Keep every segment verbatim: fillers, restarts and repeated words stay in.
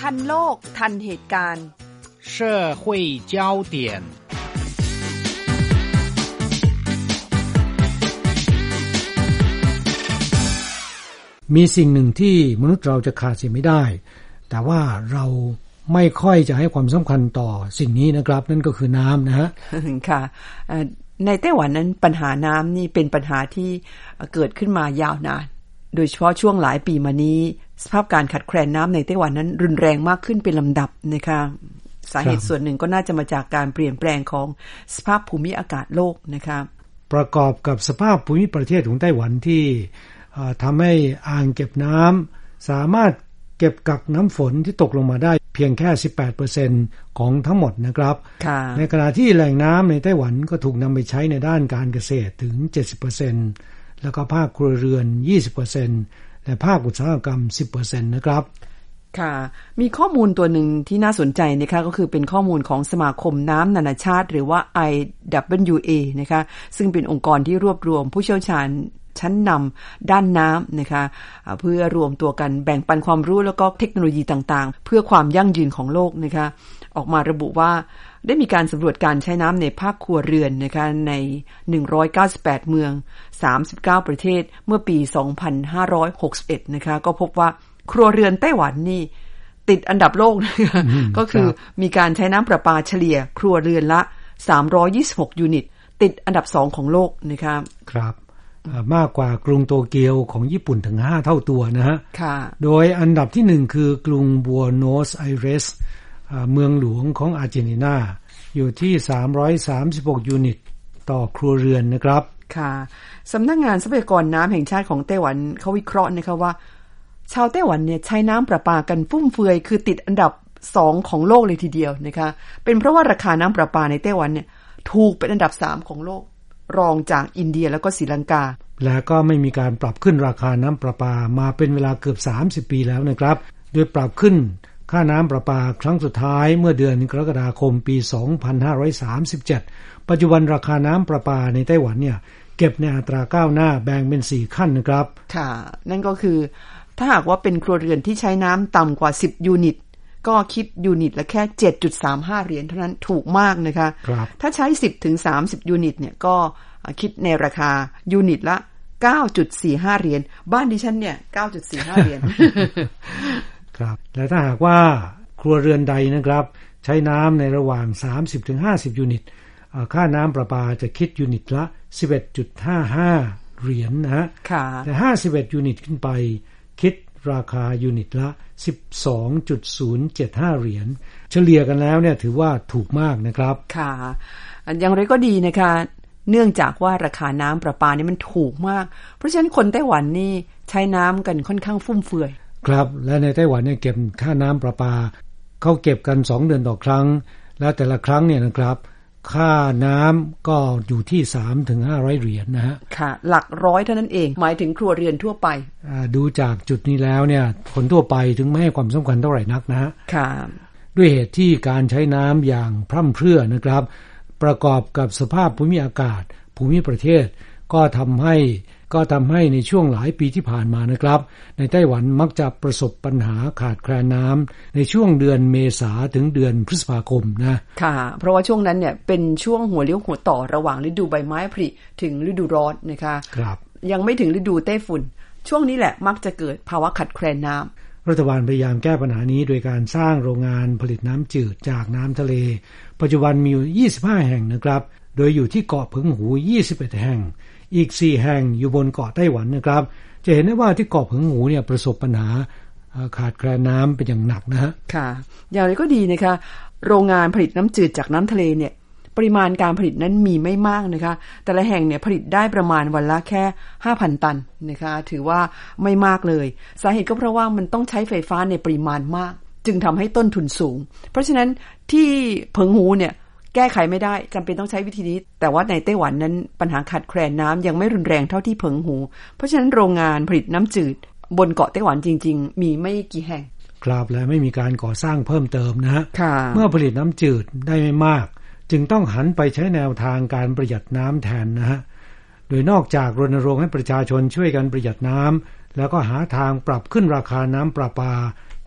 ทันโลกทันเหตุการณ์社会焦点มีสิ่งหนึ่งที่มนุษย์เราจะขาดเสียไม่ได้แต่ว่าเราไม่ค่อยจะให้ความสำคัญต่อสิ่งนี้นะครับนั่นก็คือน้ำนะฮะค่ะในไต้หวันนั้นปัญหาน้ำนี่เป็นปัญหาที่เกิดขึ้นมายาวนานโดยเฉพาะช่วงหลายปีมานี้สภาพการขาดแคลนน้ำในไต้หวันนั้นรุนแรงมากขึ้นเป็นลำดับนะคะสาเหตุส่วนหนึ่งก็น่าจะมาจากการเปลี่ยนแปลงของสภาพภูมิอากาศโลกนะคะประกอบกับสภาพภูมิประเทศของไต้หวันที่ทำให้อ่างเก็บน้ำสามารถเก็บกักน้ำฝนที่ตกลงมาได้เพียงแค่ สิบแปดเปอร์เซ็นต์ ของทั้งหมดนะครับในขณะที่แหล่งน้ำในไต้หวันก็ถูกนำไปใช้ในด้านการเกษตรถึง เจ็ดสิบเปอร์เซ็นต์ แล้วก็ภาคครัวเรือน ยี่สิบเปอร์เซ็นต์ และภาคอุตสาหกรรม สิบเปอร์เซ็นต์ นะครับค่ะมีข้อมูลตัวหนึ่งที่น่าสนใจนะคะก็คือเป็นข้อมูลของสมาคมน้ำนานาชาติหรือว่า ไอ ดับเบิลยู เอ นะคะซึ่งเป็นองค์กรที่รวบรวมผู้เชี่ยวชาญชั้นนำด้านน้ำนะคะเพื่อรวมตัวกันแบ่งปันความรู้แล้วก็เทคโนโลยีต่างๆเพื่อความยั่งยืนของโลกนะคะออกมาระบุว่าได้มีการสำรวจการใช้น้ำในภาคครัวเรือนนะคะในหนึ่งร้อยเก้าสิบแปดเมืองสามสิบเก้าประเทศเมื่อปีสองพันห้าร้อยหกสิบเอ็ดนะคะก็พบว่าครัวเรือนไต้หวันนี่ติดอันดับโลกนะคะก็คือมีการใช้น้ำประปาเฉลี่ยครัวเรือนละสามร้อยยี่สิบหกยูนิตติดอันดับสองของโลกนะคะครับมากกว่ากรุงโตเกียวของญี่ปุ่นถึงห้าเท่าตัวนะฮะโดยอันดับที่หนึ่งคือกรุงบัวโนสไอเรสเมืองหลวงของอาร์เจนตินาอยู่ที่สามร้อยสามสิบหกยูนิตต่อครัวเรือนนะครับค่ะสำนักงานทรัพยากรน้ำแห่งชาติของไต้หวันเขาวิเคราะห์นะคะว่าชาวไต้หวันเนี่ยใช้น้ำประปากันฟุ่มเฟือยคือติดอันดับสองของโลกเลยทีเดียวนะคะเป็นเพราะว่าราคาน้ำประปาในไต้หวันเนี่ยถูกเป็นอันดับสามของโลกรองจากอินเดียแล้วก็ศรีลังกาและก็ไม่มีการปรับขึ้นราคาน้ำประปามาเป็นเวลาเกือบสามสิบปีแล้วนะครับโดยปรับขึ้นค่าน้ำประปาครั้งสุดท้ายเมื่อเดือนกรกฎาคมปีสองพันห้าร้อยสามสิบเจ็ดปัจจุบันราคาน้ำประปาในไต้หวันเนี่ยเก็บในอัตราก้าวหน้าแบ่งเป็นสี่ขั้นนะครับค่ะนั่นก็คือถ้าหากว่าเป็นครัวเรือนที่ใช้น้ำต่ำกว่าสิบยูนิตก็คิดยูนิตละแค่ เจ็ดจุดสามห้า เหรียญเท่านั้นถูกมากนะคะถ้าใช้ สิบถึงสามสิบ ยูนิตเนี่ยก็คิดในราคายูนิตละ เก้าจุดสี่ห้า เหรียญบ้านดิฉันเนี่ย เก้าจุดสี่ห้า เหรียญครับและถ้าหากว่าครัวเรือนใดนะครับใช้น้ำในระหว่าง สามสิบถึงห้าสิบ ยูนิตค่าน้ำประปาจะคิดยูนิตละ สิบเอ็ดจุดห้าห้า เหรียญ นะฮะแต่ห้าสิบเอ็ดยูนิตขึ้นไปคิดราคายูนิตละ สิบสองจุดศูนย์เจ็ดห้า เหรียญเฉลี่ยกันแล้วเนี่ยถือว่าถูกมากนะครับค่ะอย่างไรก็ดีนะคะเนื่องจากว่าราคาน้ำประปานี่มันถูกมากเพราะฉะนั้นคนไต้หวันนี่ใช้น้ำกันค่อนข้างฟุ่มเฟือยครับและในไต้หวันเนี่ยเก็บค่าน้ำประปาเขาเก็บกันสองเดือนต่อครั้งแล้วแต่ละครั้งเนี่ยนะครับค่าน้ำก็อยู่ที่ สามถึงห้าร้อย เหรียญ นะฮะค่ะหลักร้อยเท่านั้นเองหมายถึงครัวเรือนทั่วไปดูจากจุดนี้แล้วเนี่ยคนทั่วไปถึงไม่ให้ความสำคัญเท่าไหร่นักนะฮะค่ะด้วยเหตุที่การใช้น้ำอย่างพร่ำเพรื่อนะครับประกอบกับสภาพภูมิอากาศภูมิประเทศก็ทำให้ก็ทำให้ในช่วงหลายปีที่ผ่านมานะครับในไต้หวันมักจะประสบปัญหาขาดแคลนน้ำในช่วงเดือนเมษาถึงเดือนพฤษภาคมนะค่ะเพราะว่าช่วงนั้นเนี่ยเป็นช่วงหัวเลี้ยวหัวต่อระหว่างฤดูใบไม้ผลิถึงฤดูร้อนนะคะครับยังไม่ถึงฤดูไต้ฝุ่นช่วงนี้แหละมักจะเกิดภาวะขาดแคลนน้ำรัฐบาลพยายามแก้ปัญหานี้โดยการสร้างโรงงานผลิตน้ำจืดจากน้ำทะเลปัจจุบันมีอยู่ยี่สิบห้าแห่งนะครับโดยอยู่ที่เกาะเผิงหูยี่สิบเอ็ดแห่งอีกสี่แห่งอยู่บนเกาะไต้หวันนะครับจะเห็นได้ว่าที่เกาะเผิงหูเนี่ยประสบปัญหาขาดแคลนน้ำเป็นอย่างหนักนะฮะค่ะอย่างไรก็ดีนะคะโรงงานผลิตน้ำจืดจากน้ำทะเลเนี่ยปริมาณการผลิตนั้นมีไม่มากนะคะแต่ละแห่งเนี่ยผลิตได้ประมาณวันละแค่ ห้าพัน ตันนะคะถือว่าไม่มากเลยสาเหตุก็เพราะว่ามันต้องใช้ไฟฟ้าในปริมาณมากจึงทำให้ต้นทุนสูงเพราะฉะนั้นที่เผิงหูเนี่ยแก้ไขไม่ได้จำเป็นต้องใช้วิธีนี้แต่ว่าในไต้หวันนั้นปัญหาขาดแคลนน้ำยังไม่รุนแรงเท่าที่เผิงหูเพราะฉะนั้นโรงงานผลิตน้ำจืดบนเกาะไต้หวันจริงๆมีไม่กี่แห่งครับและไม่มีการก่อสร้างเพิ่มเติมนะฮะเมื่อผลิตน้ำจืดได้ไม่มากจึงต้องหันไปใช้แนวทางการประหยัดน้ำแทนนะฮะโดยนอกจากรณรงค์ให้ประชาชนช่วยกันประหยัดน้ำแล้วก็หาทางปรับขึ้นราคาน้ำประปาเ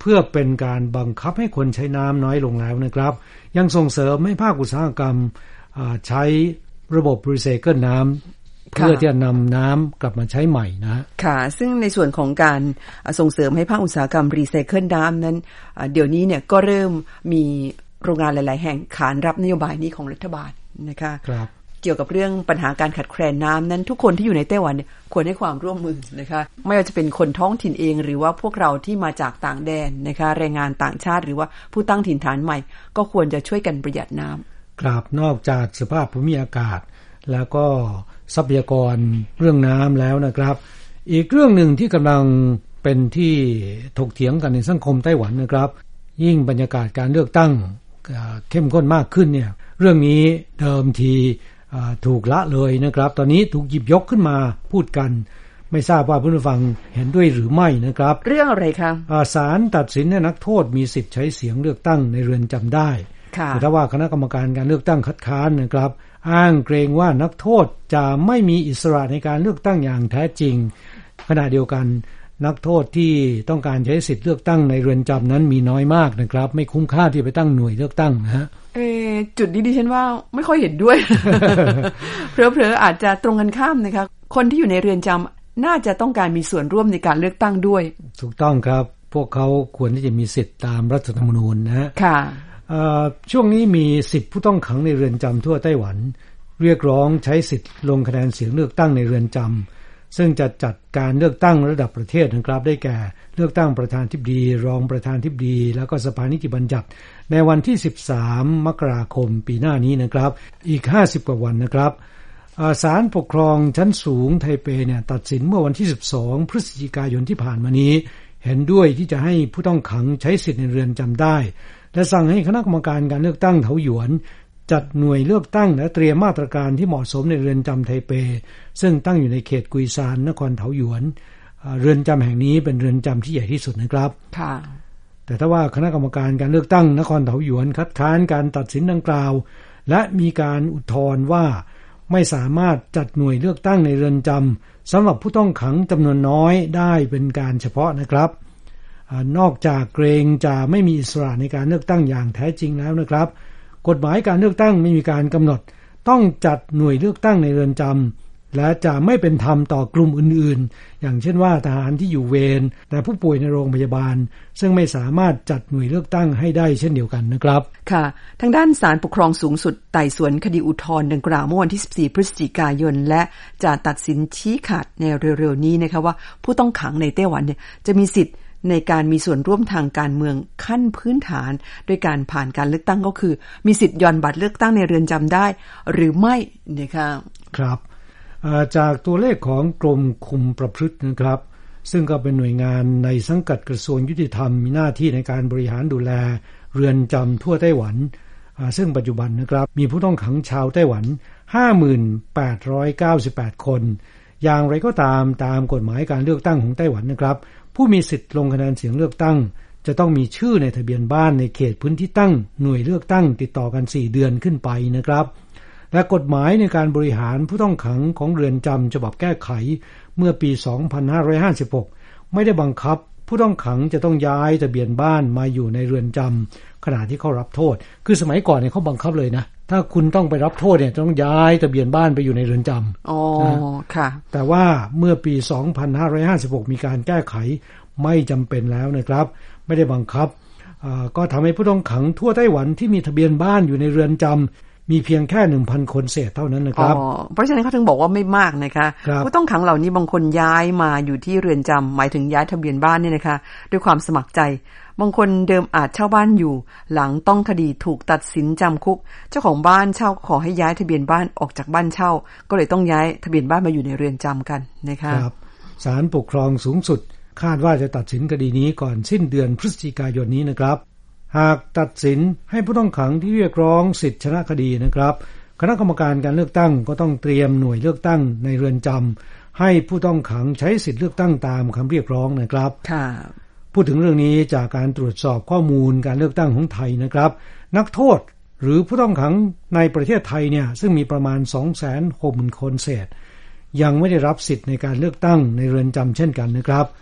พื่อเป็นการบังคับให้คนใช้น้ำน้อยลงแล้วนะครับยังส่งเสริมให้ภาคอุตสาหกรรมใช้ระบบรีไซเคิลน้ำเพื่อที่จะนำน้ำกลับมาใช้ใหม่นะค่ะซึ่งในส่วนของการส่งเสริมให้ภาคอุตสาหกรรมรีไซเคิลน้ำนั้นเดี๋ยวนี้เนี่ยก็เริ่มมีโรงงานหลายๆแห่งขานรับนโยบายนี้ของรัฐบาลนะคะครับเกี่ยวกับเรื่องปัญหาการขาดแคลนน้ำนั้นทุกคนที่อยู่ในไต้หวันเนี่ยควรให้ความร่วมมือนะคะไม่ว่าจะเป็นคนท้องถิ่นเองหรือว่าพวกเราที่มาจากต่างแดนนะคะแรงงานต่างชาติหรือว่าผู้ตั้งถิ่นฐานใหม่ก็ควรจะช่วยกันประหยัดน้ำครับนอกจากสภาพภูมิอากาศแล้วก็ทรัพยากรเรื่องน้ำแล้วนะครับอีกเรื่องหนึ่งที่กำลังเป็นที่ถกเถียงกันในสังคมไต้หวันนะครับยิ่งบรรยากาศการเลือกตั้งเข้มข้นมากขึ้นเนี่ยเรื่องนี้เดิมทีถูกละเลยนะครับตอนนี้ถูกหยิบยกขึ้นมาพูดกันไม่ทราบว่าผู้ฟังเห็นด้วยหรือไม่นะครับเรื่องอะไรคะศาลตัดสินให้นักโทษมีสิทธิ์ใช้เสียงเลือกตั้งในเรือนจำได้แต่ถ้าว่าคณะกรรมการการเลือกตั้งคัดค้านนะครับอ้างเกรงว่านักโทษจะไม่มีอิสระในการเลือกตั้งอย่างแท้จริงขณะเดียวกันนักโทษที่ต้องการใช้สิทธิ์เลือกตั้งในเรือนจำนั้นมีน้อยมากนะครับไม่คุ้มค่าที่ไปตั้งหน่วยเลือกตั้งนะฮะเออจุดนี้ดิฉันว่าไม่ค่อยเห็นด้วย เพลอๆอาจจะตรงกันข้ามนะคะคนที่อยู่ในเรือนจำน่าจะต้องการมีส่วนร่วมในการเลือกตั้งด้วยถูกต้องครับพวกเขาควรที่จะมีสิทธิ์ตามรัฐธรรมนูญนะฮะค่ะช่วงนี้มีสิทธิ์ผู้ต้องขังในเรือนจำทั่วไต้หวันเรียกร้องใช้สิทธิ์ลงคะแนนเสียงเลือกตั้งในเรือนจำซึ่งจะจัดการเลือกตั้งระดับประเทศนะครับได้แก่เลือกตั้งประธานธิบดีรองประธานธิบดีแล้วก็สภานิติบัญญัติในวันที่สิบสามมกราคมปีหน้านี้นะครับอีกห้าสิบกว่าวันนะครับศาลปกครองชั้นสูงไทเปเนี่ยตัดสินเมื่อวันที่สิบสองพฤศจิกายนที่ผ่านมานี้เห็นด้วยที่จะให้ผู้ต้องขังใช้สิทธิ์ในเรือนจำได้และสั่งให้คณะกรรมการการเลือกตั้งเถาหยวนจัดหน่วยเลือกตั้งและเตรียมมาตรการที่เหมาะสมในเรือนจำไทเปซึ่งตั้งอยู่ในเขตกุยซานนครเถาหยวนเรือนจำแห่งนี้เป็นเรือนจำที่ใหญ่ที่สุดนะครับค่ะแต่ถ้าว่าคณะกรรมการการเลือกตั้งนครเถาหยวนคัดค้านการตัดสินดังกล่าวและมีการอุทธรณ์ว่าไม่สามารถจัดหน่วยเลือกตั้งในเรือนจำสำหรับผู้ต้องขังจำนวนน้อยได้เป็นการเฉพาะนะครับนอกจากเกรงจะไม่มีอิสระในการเลือกตั้งอย่างแท้จริงแล้วนะครับกฎหมายการเลือกตั้งไม่มีการกำหนดต้องจัดหน่วยเลือกตั้งในเรือนจำและจะไม่เป็นธรรมต่อกลุ่มอื่นๆอย่างเช่นว่าทหารที่อยู่เวรแต่ผู้ป่วยในโรงพยาบาลซึ่งไม่สามารถจัดหน่วยเลือกตั้งให้ได้เช่นเดียวกันนะครับค่ะทางด้านศาลปกครองสูงสุดไต่สวนคดีอุทธรณ์ดังกล่าวเมื่อวันที่สิบสี่พฤศจิกายนและจะตัดสินชี้ขาดในเร็วๆนี้นะคะว่าผู้ต้องขังในไต้หวันเนี่ยจะมีสิทธิ์ในการมีส่วนร่วมทางการเมืองขั้นพื้นฐานโดยการผ่านการเลือกตั้งก็คือมีสิทธิ์หย่อนบัตรเลือกตั้งในเรือนจำได้หรือไม่นะคะครับจากตัวเลขของกรมคุมประพฤตินะครับซึ่งก็เป็นหน่วยงานในสังกัดกระทรวงยุติธรรมมีหน้าที่ในการบริหารดูแลเรือนจำทั่วไต้หวันซึ่งปัจจุบันนะครับมีผู้ต้องขังชาวไต้หวัน ห้าหมื่นแปดร้อยเก้าสิบแปด คนอย่างไรก็ตามตามกฎหมายการเลือกตั้งของไต้หวันนะครับผู้มีสิทธิ์ลงคะแนนเสียงเลือกตั้งจะต้องมีชื่อในทะเบียนบ้านในเขตพื้นที่ตั้งหน่วยเลือกตั้งติดต่อกันสี่เดือนขึ้นไปนะครับและกฎหมายในการบริหารผู้ต้องขังของเรือนจำฉบับแก้ไขเมื่อปีสองพันห้าร้อยห้าสิบหกไม่ได้บังคับผู้ต้องขังจะต้องย้ายทะเบียนบ้านมาอยู่ในเรือนจำขณะที่เขารับโทษคือสมัยก่อนเนี่ยเขาบังคับเลยนะถ้าคุณต้องไปรับโทษเนี่ยต้องย้ายทะเบียนบ้านไปอยู่ในเรือนจำอ๋อค่ะแต่ว่าเมื่อปีสองพันห้าร้อยห้าสิบหกมีการแก้ไขไม่จำเป็นแล้วนะครับไม่ได้บังคับก็ทำให้ผู้ต้องขังทั่วไต้หวันที่มีทะเบียนบ้านอยู่ในเรือนจำมีเพียงแค่ หนึ่งพัน คนเศษเท่านั้นนะครับอ๋อเพราะฉะนั้นเขาถึงบอกว่าไม่มากนะคะผู้ต้องขังเหล่านี้บางคนย้ายมาอยู่ที่เรือนจำหมายถึงย้ายทะเบียนบ้านเนี่ยนะคะด้วยความสมัครใจบางคนเดิมอาจเช่าบ้านอยู่หลังต้องคดีถูกตัดสินจำคุกเจ้าของบ้านเช่าขอให้ย้ายทะเบียนบ้านออกจากบ้านเช่าก็เลยต้องย้ายทะเบียนบ้านมาอยู่ในเรือนจำกันนะคะครับศาลปกครองสูงสุดคาดว่าจะตัดสินคดีนี้ก่อนสิ้นเดือนพฤศจิกายนนี้นะครับหากตัดสินให้ผู้ต้องขังที่เรียกร้องสิทธิชนะคดีนะครับคณะกรรมการการเลือกตั้งก็ต้องเตรียมหน่วยเลือกตั้งในเรือนจำให้ผู้ต้องขังใช้สิทธิเลือกตั้งตามคำเรียกร้องนะครับค่ะพูดถึงเรื่องนี้จากการตรวจสอบข้อมูลการเลือกตั้งของไทยนะครับนักโทษหรือผู้ต้องขังในประเทศไทยเนี่ยซึ่งมีประมาณ สองแสนหกหมื่น คนเศษยังไม่ได้รับสิทธิ์ในการเลือกตั้งในเรือนจำเช่นกันนะครับใน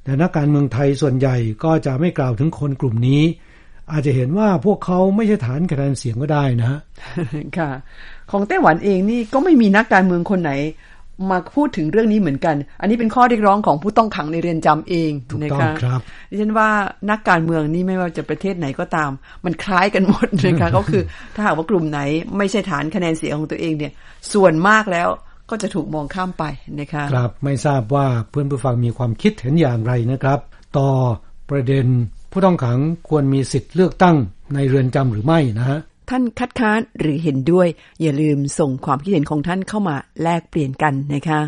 แต่นักการเมืองไทยส่วนใหญ่ก็จะไม่กล่าวถึงคนกลุ่มนี้อาจจะเห็นว่าพวกเขาไม่ใช่ฐานคะแนนเสียงก็ได้นะฮะค่ะของไต้หวันเองนี่ก็ไม่มีนักการเมืองคนไหนมาพูดถึงเรื่องนี้เหมือนกันอันนี้เป็นข้อเรียกร้องของผู้ต้องขังในเรือนจำเองนะคะครับดิฉันว่านักการเมืองนี่ไม่ว่าจะประเทศไหนก็ตามมันคล้ายกันหมดนะคะ ก็คือถ้าหากว่ากลุ่มไหนไม่ใช่ฐานคะแนนเสียงของตัวเองเนี่ยส่วนมากแล้วก็จะถูกมองข้ามไปนะคะครับไม่ทราบว่าเพื่อนผู้ฟังมีความคิดเห็นอย่างไรนะครับต่อประเด็นผู้ต้องขังควรมีสิทธิ์เลือกตั้งในเรือนจำหรือไม่นะฮะท่านคัดค้านหรือเห็นด้วยอย่าลืมส่งความคิดเห็นของท่านเข้ามาแลกเปลี่ยนกันนะคะ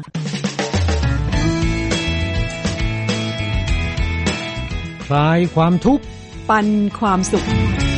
คลายความทุกข์ปันความสุข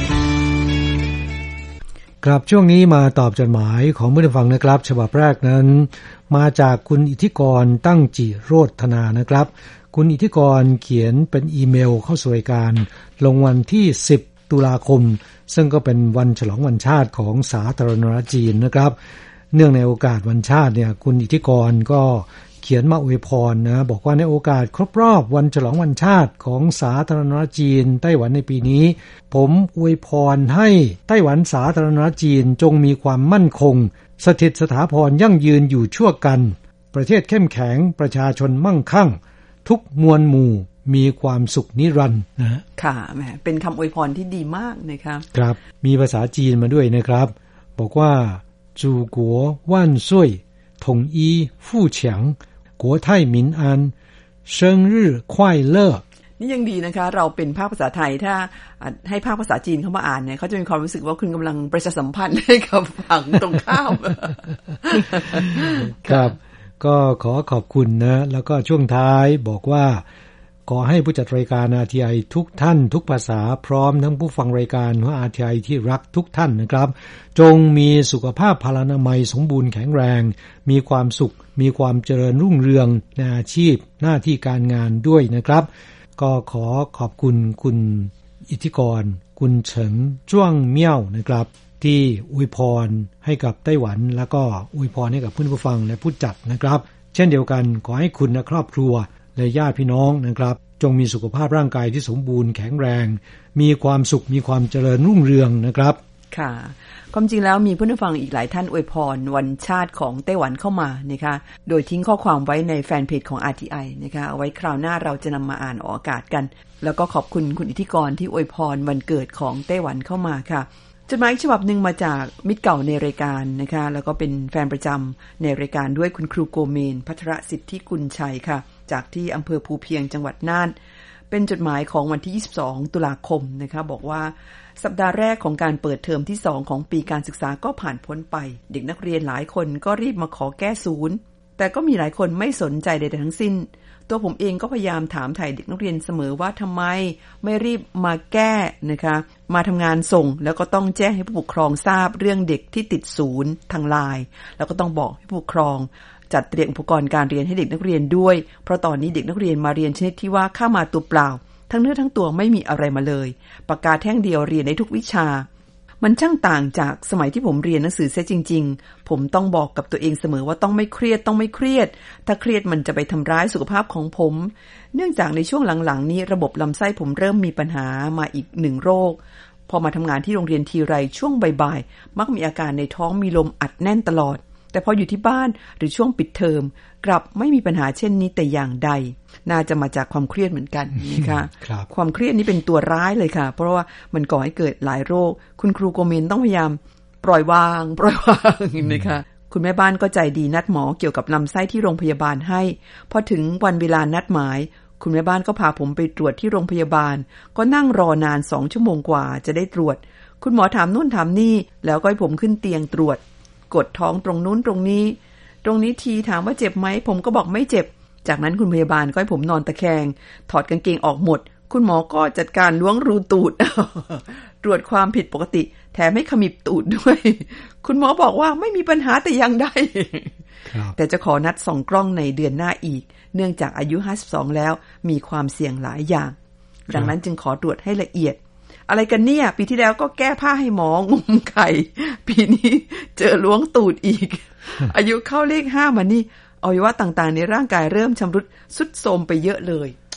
ครับช่วงนี้มาตอบจดหมายของผู้ฟังนะครับฉบับแรกนั้นมาจากคุณอิทธิกรตั้งจิโรธนานะครับคุณอิทธิกรเขียนเป็นอีเมลเข้าสู่รายการลงวันที่สิบตุลาคมซึ่งก็เป็นวันฉลองวันชาติของสาธารณรัฐจีนนะครับเนื่องในโอกาสวันชาติเนี่ยคุณอิทธิกรก็เขียนมาอวยพรนะบอกว่าในโอกาสครบรอบวันฉลองวันชาติของสาธารณรัฐจีนไต้หวันในปีนี้ผมอวยพรให้ไต้หวันสาธารณรัฐจีนจงมีความมั่นคงสถิตสถาพรยั่งยืนอยู่ชั่วกันประเทศเข้มแข็งประชาชนมั่งคั่งทุกมวลหมู่มีความสุขนิรันดร์นะค่ะแหมเป็นคำอวยพรที่ดีมากนะครับครับมีภาษาจีนมาด้วยนะครับบอกว่าจูกัวว่านซุ่ย统一富强国泰民安生日快乐นี่ยังดีนะคะเราเป็นภาคภาษาไทยถ้าให้ภาคภาษาจีนเข้ามาอ่านเนี่ยเขาจะมีความรู้สึกว่าคุณกำลังประชาสัมพันธ์ให้กับฝั่งตรงข้ามครับก็ขอขอบคุณนะแล้วก็ช่วงท้ายบอกว่าขอให้ผู้จัดรายการ อาร์ ที ไอ ทุกท่านทุกภาษาพร้อมทั้งผู้ฟังรายการของ อาร์ ที ไอ ที่รักทุกท่านนะครับจงมีสุขภาพพลานามัยสมบูรณ์แข็งแรงมีความสุขมีความเจริญรุ่งเรืองในอาชีพหน้าที่การงานด้วยนะครับก็ขอขอบคุณคุณอิทธิกรคุณเฉิงจ้วงเมี่ยวนะครับที่อวยพรให้กับไต้หวันแล้วก็อวยพรให้กับผู้ฟังและผู้จัดนะครับเช่นเดียวกันขอให้คุณและครอบครัวและญาติพี่น้องนะครับจงมีสุขภาพร่างกายที่สมบูรณ์แข็งแรงมีความสุขมีความเจริญรุ่งเรืองนะครับค่ะความจริงแล้วมีผู้ฟังอีกหลายท่านอวยพรวันชาติของไต้หวันเข้ามานะคะโดยทิ้งข้อความไว้ในแฟนเพจของ อาร์ ที ไอ นะคะเอาไว้คราวหน้าเราจะนำมาอ่านออกอากาศกันแล้วก็ขอบคุณคุณอิทธิกรที่อวยพรวันเกิดของไต้หวันเข้ามาค่ะจดหมายฉบับหนึ่งมาจากมิตรเก่าในรายการนะคะแล้วก็เป็นแฟนประจำในรายการด้วยคุณครูโกเมนภัทรสิทธิกุลชัยค่ะจากที่อำเภอภูเพียงจังหวัดน่านเป็นจดหมายของวันที่ยี่สิบสองตุลาคมนะคะบอกว่าสัปดาห์แรกของการเปิดเทอมที่สองของปีการศึกษาก็ผ่านพ้นไปเด็กนักเรียนหลายคนก็รีบมาขอแก้ศูนย์แต่ก็มีหลายคนไม่สนใจใดๆทั้งสิ้นตัวผมเองก็พยายามถามไถ่เด็กนักเรียนเสมอว่าทำไมไม่รีบมาแก้นะคะมาทำงานส่งแล้วก็ต้องแจ้งให้ผู้ปกครองทราบเรื่องเด็กที่ติดศูนย์ทางไลน์แล้วก็ต้องบอกให้ผู้ปกครองจัดเตรียมอุปกรณ์การเรียนให้เด็กนักเรียนด้วยเพราะตอนนี้เด็กนักเรียนมาเรียนชนิดที่ว่าเข้ามาตัวเปล่าทั้งเนื้อทั้งตัวไม่มีอะไรมาเลยปากกาแท่งเดียวเรียนได้ทุกวิชามันช่างต่างจากสมัยที่ผมเรียนหนังสือเสียจริงๆผมต้องบอกกับตัวเองเสมอว่าต้องไม่เครียดต้องไม่เครียดถ้าเครียดมันจะไปทำร้ายสุขภาพของผมเนื่องจากในช่วงหลังๆนี้ระบบลำไส้ผมเริ่มมีปัญหามาอีกหนึ่งโรคพอมาทำงานที่โรงเรียนทีไรช่วงบ่ายๆมักมีอาการในท้องมีลมอัดแน่นตลอดแต่พออยู่ที่บ้านหรือช่วงปิดเทอมกลับไม่มีปัญหาเช่นนี้แต่อย่างใดน่าจะมาจากความเครียดเหมือนกันนะคะ ความเครียดนี้เป็นตัวร้ายเลยค่ะเพราะว่ามันก่อให้เกิดหลายโรคคุณครูโกเมนต้องพยายามปล่อยวางปล่อยวางนะคะคุณแม่บ้านก็ใจดีนัดหมอเกี่ยวกับลำไส้ที่โรงพยาบาลให้พอถึงวันเวลานัดหมายคุณแม่บ้านก็พาผมไปตรวจที่โรงพยาบาลก็นั่งรอนานสองชั่วโมงกว่าจะได้ตรวจคุณหมอถามนู่นถามนี่แล้วก็ให้ผมขึ้นเตียงตรวจกดท้องตรงนู้นตรงนี้ตรงนี้ทีถามว่าเจ็บไหมผมก็บอกไม่เจ็บจากนั้นคุณพยาบาลก็ให้ผมนอนตะแคงถอดกางเกงออกหมดคุณหมอก็จัดการล้วงรูตูด ตรวจความผิดปกติแถมให้ขมิบตูดด้วยคุณหมอบอกว่าไม่มีปัญหาแต่ยังได้ แต่จะขอนัดส่องกล้องในเดือนหน้าอีกเนื่องจากอายุห้าสิบสองแล้วมีความเสี่ยงหลายอย่างดังนั้นจึงขอตรวจให้ละเอียดอะไรกันเนี่ยปีที่แล้วก็แก้ผ้าให้หมองมไข่ปีนี้เจอล้วงตูดอีก อายุเข้าเลขห้ามานี่อวัยวะต่างๆในร่างกายเริ่มชำรุดทรุดโทรมไปเยอะเลยแ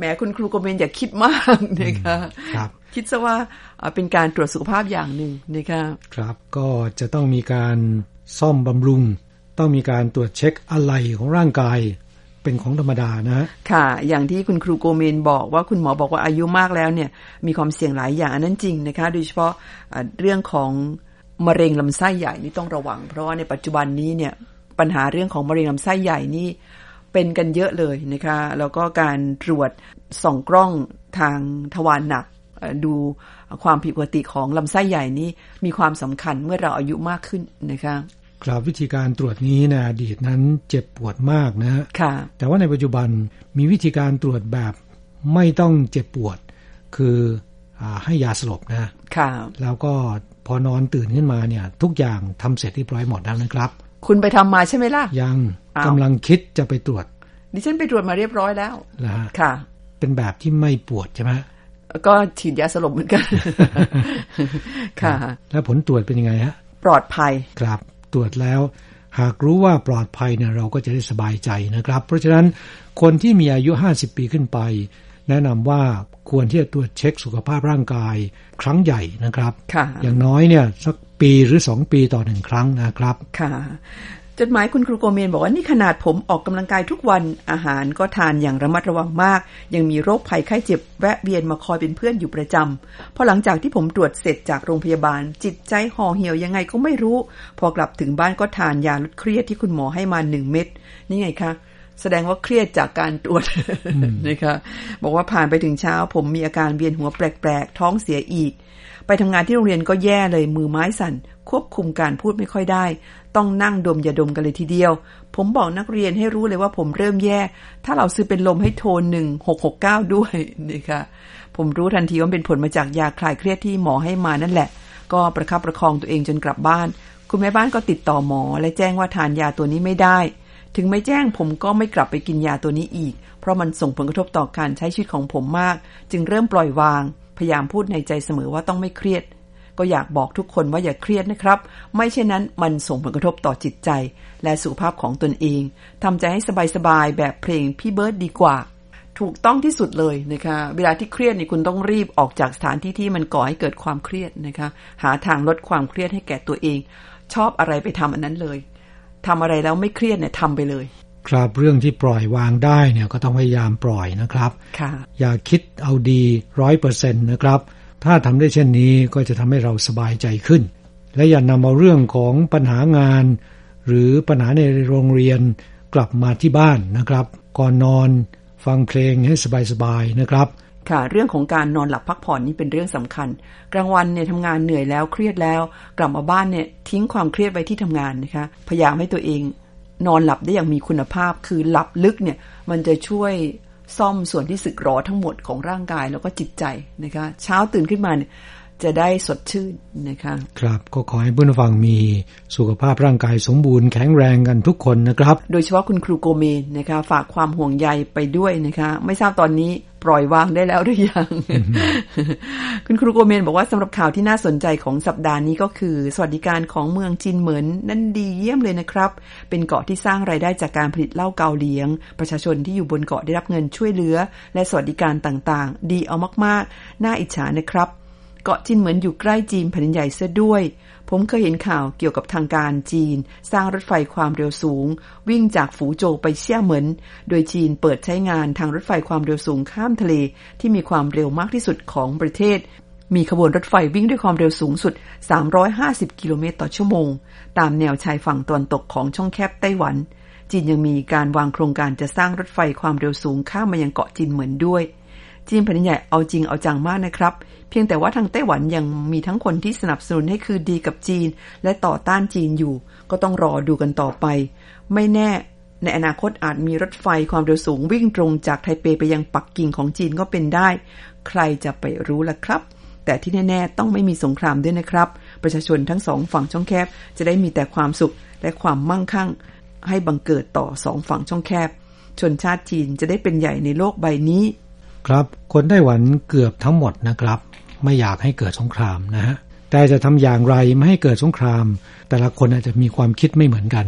แหมคุณครูโกเมนอย่าคิดมากนะคะครับคิดซะว่าเป็นการตรวจสุขภาพอย่างหนึ่งนะคะครับก็จะต้องมีการซ่อมบำรุงต้องมีการตรวจเช็คอะไหล่ของร่างกายเป็นของธรรมดานะค่ะอย่างที่คุณครูโกเมนบอกว่าคุณหมอบอกว่าอายุมากแล้วเนี่ยมีความเสี่ยงหลายอย่างอันนั้นจริงนะคะโดยเฉพาะเรื่องของมะเร็งลำไส้ใหญ่นี่ต้องระวังเพราะว่าในปัจจุบันนี้เนี่ยปัญหาเรื่องของมะเร็งลำไส้ใหญ่นี่เป็นกันเยอะเลยนะคะแล้วก็การตรวจส่องกล้องทางทวารหนักดูความผิดปกติของลำไส้ใหญ่นี้มีความสำคัญเมื่อเราอายุมากขึ้นนะคะครับวิธีการตรวจนี้ในอดีตนั้นเจ็บปวดมากนะฮะแต่ว่าในปัจจุบันมีวิธีการตรวจแบบไม่ต้องเจ็บปวดคืออ่าให้ยาสลบนะแล้วก็พอนอนตื่นขึ้นมาเนี่ยทุกอย่างทำเสร็จเรียบร้อยหมดแล้วนะครับคุณไปทำมาใช่ไหมล่ะยังกำลังคิดจะไปตรวจดิฉันไปตรวจมาเรียบร้อยแล้วนะค่ะเป็นแบบที่ไม่ปวดใช่ไหมก็ฉีดยาสลบเหมือนกันค่ะแล้วผลตรวจเป็นยังไงฮะปลอดภัยครับตรวจแล้วหากรู้ว่าปลอดภัยเนี่ยเราก็จะได้สบายใจนะครับเพราะฉะนั้นคนที่มีอายุห้าสิบปีขึ้นไปแนะนำว่าควรที่จะตรวจเช็คสุขภาพร่างกายครั้งใหญ่นะครับอย่างน้อยเนี่ยสักปีหรือสองปีต่อหนึ่งครั้งนะครับค่ะจดหมายคุณครูโกเมนบอกว่านี่ขนาดผมออกกำลังกายทุกวันอาหารก็ทานอย่างระมัดระวังมากยังมีโรคภัยไข้เจ็บแวะเวียนมาคอยเป็นเพื่อนอยู่ประจำพอหลังจากที่ผมตรวจเสร็จจากโรงพยาบาลจิตใจห่อเหี่ยวยังไงก็ไม่รู้พอกลับถึงบ้านก็ทานยาลดเครียดที่คุณหมอให้มาหนึ่งเม็ดนี่ไงคะแสดงว่าเครียดจากการตรวจ นะคะบอกว่าผ่านไปถึงเช้าผมมีอาการเวียนหัวแปลกๆท้องเสียอีกไปทำงานที่โรงเรียนก็แย่เลยมือไม้สั่นควบคุมการพูดไม่ค่อยได้ต้องนั่งดมยาดมกันเลยทีเดียวผมบอกนักเรียนให้รู้เลยว่าผมเริ่มแย่ถ้าเราซื้อเป็นลมให้โทรหนึ่งหกหกเก้าด้วยนะคะผมรู้ทันทีว่าเป็นผลมาจากยาคลายเครียดที่หมอให้มานั่นแหละก็ประคับประคองตัวเองจนกลับบ้านคุณแม่บ้านก็ติดต่อหมอและแจ้งว่าทานยาตัวนี้ไม่ได้ถึงไม่แจ้งผมก็ไม่กลับไปกินยาตัวนี้อีกเพราะมันส่งผลกระทบต่อการใช้ชีวิตของผมมากจึงเริ่มปล่อยวางพยายามพูดในใจเสมอว่าต้องไม่เครียดก็อยากบอกทุกคนว่าอย่าเครียดนะครับไม่เช่นนั้นมันส่งผลกระทบต่อจิตใจและสุขภาพของตนเองทำใจให้สบายๆแบบเพลงพี่เบิร์ดดีกว่าถูกต้องที่สุดเลยนะคะเวลาที่เครียดนี่คุณต้องรีบออกจากสถานที่ที่มันก่อให้เกิดความเครียดนะคะหาทางลดความเครียดให้แก่ตัวเองชอบอะไรไปทำอันนั้นเลยทำอะไรแล้วไม่เครียดเนี่ยทำไปเลยครับเรื่องที่ปล่อยวางได้เนี่ยก็ต้องพยายามปล่อยนะครับอย่าคิดเอาดี ร้อยเปอร์เซ็นต์ นะครับถ้าทำได้เช่นนี้ก็จะทำให้เราสบายใจขึ้นและอย่านำเอาเรื่องของปัญหางานหรือปัญหาในโรงเรียนกลับมาที่บ้านนะครับก่อนนอนฟังเพลงให้สบายๆนะครับค่ะเรื่องของการนอนหลับพักผ่อนนี่เป็นเรื่องสำคัญกลางวันเนี่ยทำงานเหนื่อยแล้วเครียดแล้วกลับมาบ้านเนี่ยทิ้งความเครียดไว้ที่ทำงานนะคะพยายามให้ตัวเองนอนหลับได้อย่างมีคุณภาพคือหลับลึกเนี่ยมันจะช่วยซ่อมส่วนที่สึกหรอทั้งหมดของร่างกายแล้วก็จิตใจนะคะเช้าตื่นขึ้นมาเนี่ยจะได้สดชื่นนะคะครับก็ขอให้ผู้ฟังมีสุขภาพร่างกายสมบูรณ์แข็งแรงกันทุกคนนะครับโดยเฉพาะคุณครูโกเมนนะคะฝากความห่วงใยไปด้วยนะคะไม่ทราบตอนนี้ปล่อยวางได้แล้วหรือยัง คุณครูโกเมนบอกว่าสำหรับข่าวที่น่าสนใจของสัปดาห์นี้ก็คือสวัสดิการของเมืองจีนเหมินนั่นดีเยี่ยมเลยนะครับเป็นเกาะที่สร้างรายได้จากการผลิตเหล้าเกาเลี้ยงประชาชนที่อยู่บนเกาะได้รับเงินช่วยเหลือและสวัสดิการต่างๆดีเอามากๆน่าอิจฉานะครับเกาะจีนเหมินอยู่ใกล้จีนแผ่นใหญ่เสียด้วยผมเคยเห็นข่าวเกี่ยวกับทางการจีนสร้างรถไฟความเร็วสูงวิ่งจากฝูโจวไปเซี่ยเหมินโดยจีนเปิดใช้งานทางรถไฟความเร็วสูงข้ามทะเลที่มีความเร็วมากที่สุดของประเทศมีขบวนรถไฟวิ่งด้วยความเร็วสูงสุดสามร้อยห้าสิบกิโลเมตรต่อชั่วโมงตามแนวชายฝั่งตะวันตกของช่องแคบไต้หวันจีนยังมีการวางโครงการจะสร้างรถไฟความเร็วสูงข้ามมายังเกาะจีนเหมินด้วยจีนแผ่นใหญ่เอาจริงเอาจังมากนะครับเพียงแต่ว่าทางไต้หวันยังมีทั้งคนที่สนับสนุนให้คืนดีกับจีนและต่อต้านจีนอยู่ก็ต้องรอดูกันต่อไปไม่แน่ในอนาคตอาจมีรถไฟความเร็วสูงวิ่งตรงจากไทเปไปยังปักกิ่งของจีนก็เป็นได้ใครจะไปรู้ล่ะครับแต่ที่แน่ๆต้องไม่มีสงครามด้วยนะครับประชาชนทั้งสองฝั่งช่องแคบจะได้มีแต่ความสุขและความมั่งคั่งให้บังเกิดต่อสองฝั่งช่องแคบชนชาติจีนจะได้เป็นใหญ่ในโลกใบนี้ครับคนไต้หวันเกือบทั้งหมดนะครับไม่อยากให้เกิดสงครามนะฮะแต่จะทำอย่างไรไม่ให้เกิดสงครามแต่ละคนอาจจะมีความคิดไม่เหมือนกัน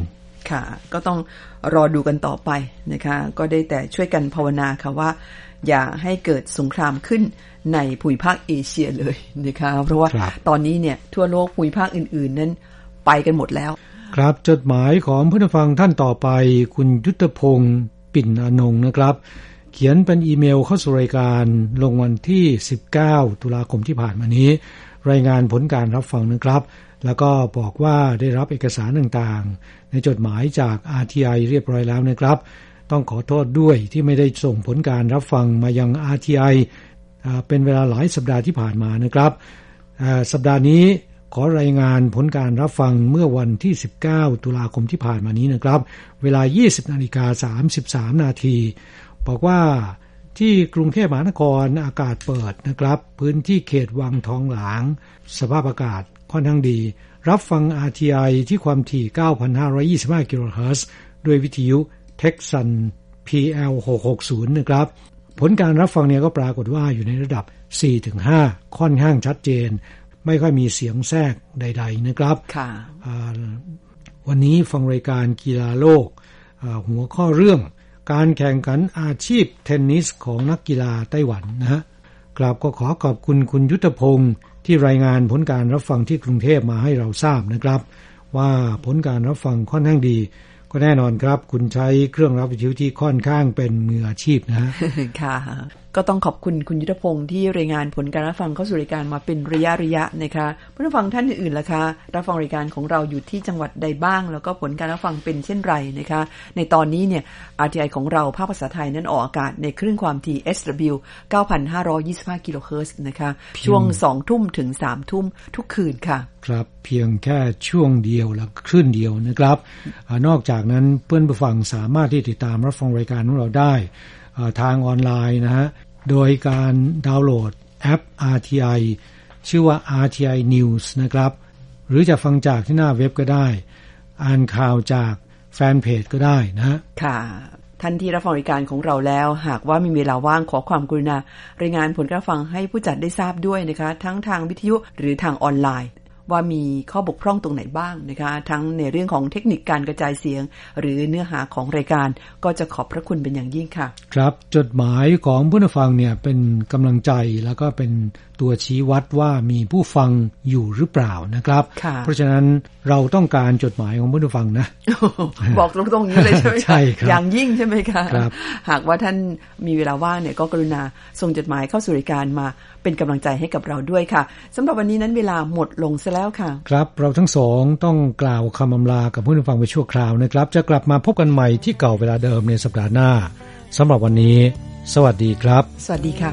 ค่ะก็ต้องรอดูกันต่อไปนะคะก็ได้แต่ช่วยกันภาวนาค่ะว่าอย่าให้เกิดสงครามขึ้นในภูมิภาคเอเชียเลยนะคะเพราะว่าตอนนี้เนี่ยทั่วโลกภูมิภาคอื่นๆนั้นไปกันหมดแล้วครับจดหมายของผู้ฟังท่านต่อไปคุณยุทธพงศ์ปิ่นอนงค์นะครับเขียนเป็นอีเมลเข้าสู่รายการลงวันที่สิบเก้าตุลาคมที่ผ่านมานี้รายงานผลการรับฟังนะครับแล้วก็บอกว่าได้รับเอกสารต่างๆในจดหมายจาก อาร์ ที ไอ เรียบร้อยแล้วนะครับต้องขอโทษด้วยที่ไม่ได้ส่งผลการรับฟังมายัง อาร์ ที ไอ เป็นเวลาหลายสัปดาห์ที่ผ่านมานะครับสัปดาห์นี้ขอรายงานผลการรับฟังเมื่อวันที่สิบเก้าตุลาคมที่ผ่านมานี้นะครับเวลา ยี่สิบนาฬิกาสามสิบสามนาทีบอกว่าที่กรุงเทพมหานครอากาศเปิดนะครับพื้นที่เขตวังทองหลางสภาพอากาศค่อนข้างดีรับฟัง อาร์ ที ไอ ที่ความถี่ เก้าพันห้าร้อยยี่สิบห้า กิโลเฮิรตซ์ด้วยวิทยุ Texan พี แอล หกหกศูนย์ นะครับผลการรับฟังเนี่ยก็ปรากฏว่าอยู่ในระดับ สี่ถึงห้า ค่อนข้างชัดเจนไม่ค่อยมีเสียงแทรกใดๆนะครับค่ะวันนี้ฟังรายการกีฬาโลกหัวข้อเรื่องการแข่งขันอาชีพเทนนิสของนักกีฬาไต้หวันนะฮะกราบก็ขอขอบคุณคุณยุทธพงศ์ที่รายงานผลการรับฟังที่กรุงเทพมาให้เราทราบนะครับว่าผลการรับฟังค่อนข้างดีก็แน่นอนครับคุณใช้เครื่องรับวิทยุที่ค่อนข้างเป็นมืออาชีพนะฮะค่ะก็ต้องขอบคุณคุณยุทธพงศ์ที่รายงานผลการรับฟังเข้าสู่รายการมาเป็นระยะระยะนะคะผู้ฟังท่านอื่นๆล่ะคะรับฟังรายการของเราอยู่ที่จังหวัดใดบ้างแล้วก็ผลการรับฟังเป็นเช่นไรนะคะในตอนนี้เนี่ย อาร์ ที ไอ ของเราภาคภาษาไทยนั้นออกอากาศในคลื่นความถี่ เอส ดับเบิลยู เก้าพันห้าร้อยยี่สิบห้า กิโลเฮิรตซ์นะคะช่วง สองทุ่มถึง สามทุ่มทุกคืนค่ะครับเพียงแค่ช่วงเดียวและคลื่นเดียวนะครับนอกจากนั้นเพื่อนผู้ฟังสามารถที่ติดตามรับฟังรายการของเราได้ทางออนไลน์นะฮะโดยการดาวน์โหลดแอป อาร์ ที ไอ ชื่อว่า อาร์ ที ไอ News นะครับหรือจะฟังจากที่หน้าเว็บก็ได้อ่านข่าวจากแฟนเพจก็ได้นะค่ะท่านที่รับฟังรายการของเราแล้วหากว่ามีเวลาว่างขอความกรุณารายงานผลการฟังให้ผู้จัดได้ทราบด้วยนะคะทั้งทางวิทยุหรือทางออนไลน์ว่ามีข้อบกพร่องตรงไหนบ้างนะคะทั้งในเรื่องของเทคนิคการกระจายเสียงหรือเนื้อหาของรายการก็จะขอบพระคุณเป็นอย่างยิ่งค่ะครับจดหมายของผู้ฟังเนี่ยเป็นกำลังใจแล้วก็เป็นตัวชี้วัดว่ามีผู้ฟังอยู่หรือเปล่านะครับเพราะฉะนั้นเราต้องการจดหมายของผู้ฟังนะบอกตรงๆนี้เลยใช่ไหมใช่ครับอย่างยิ่งใช่ไหมคะหากว่าท่านมีเวลาว่างเนี่ยก็กรุณาส่งจดหมายเข้าสู่รายการมาเป็นกำลังใจให้กับเราด้วยค่ะสำหรับวันนี้นั้นเวลาหมดลงซะแล้วค่ะครับเราทั้งสองต้องกล่าวคำอำลากับผู้ฟังไปชั่วคราวนะครับจะกลับมาพบกันใหม่ที่เก่าเวลาเดิมในสัปดาห์หน้าสำหรับวันนี้สวัสดีครับสวัสดีค่ะ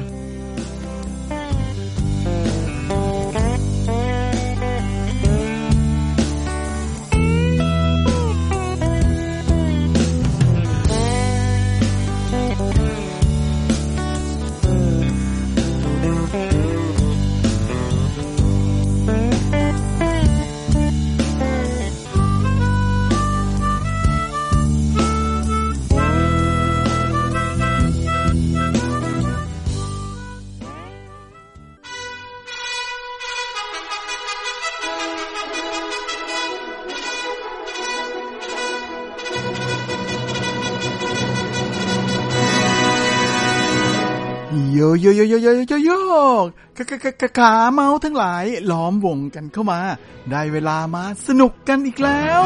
โยโยโยโยโยโยโยกะกะกะกะขาเมาทั้งหลายล้อมวงกันเข้ามาได้เวลามาสนุกกันอีกแล้ว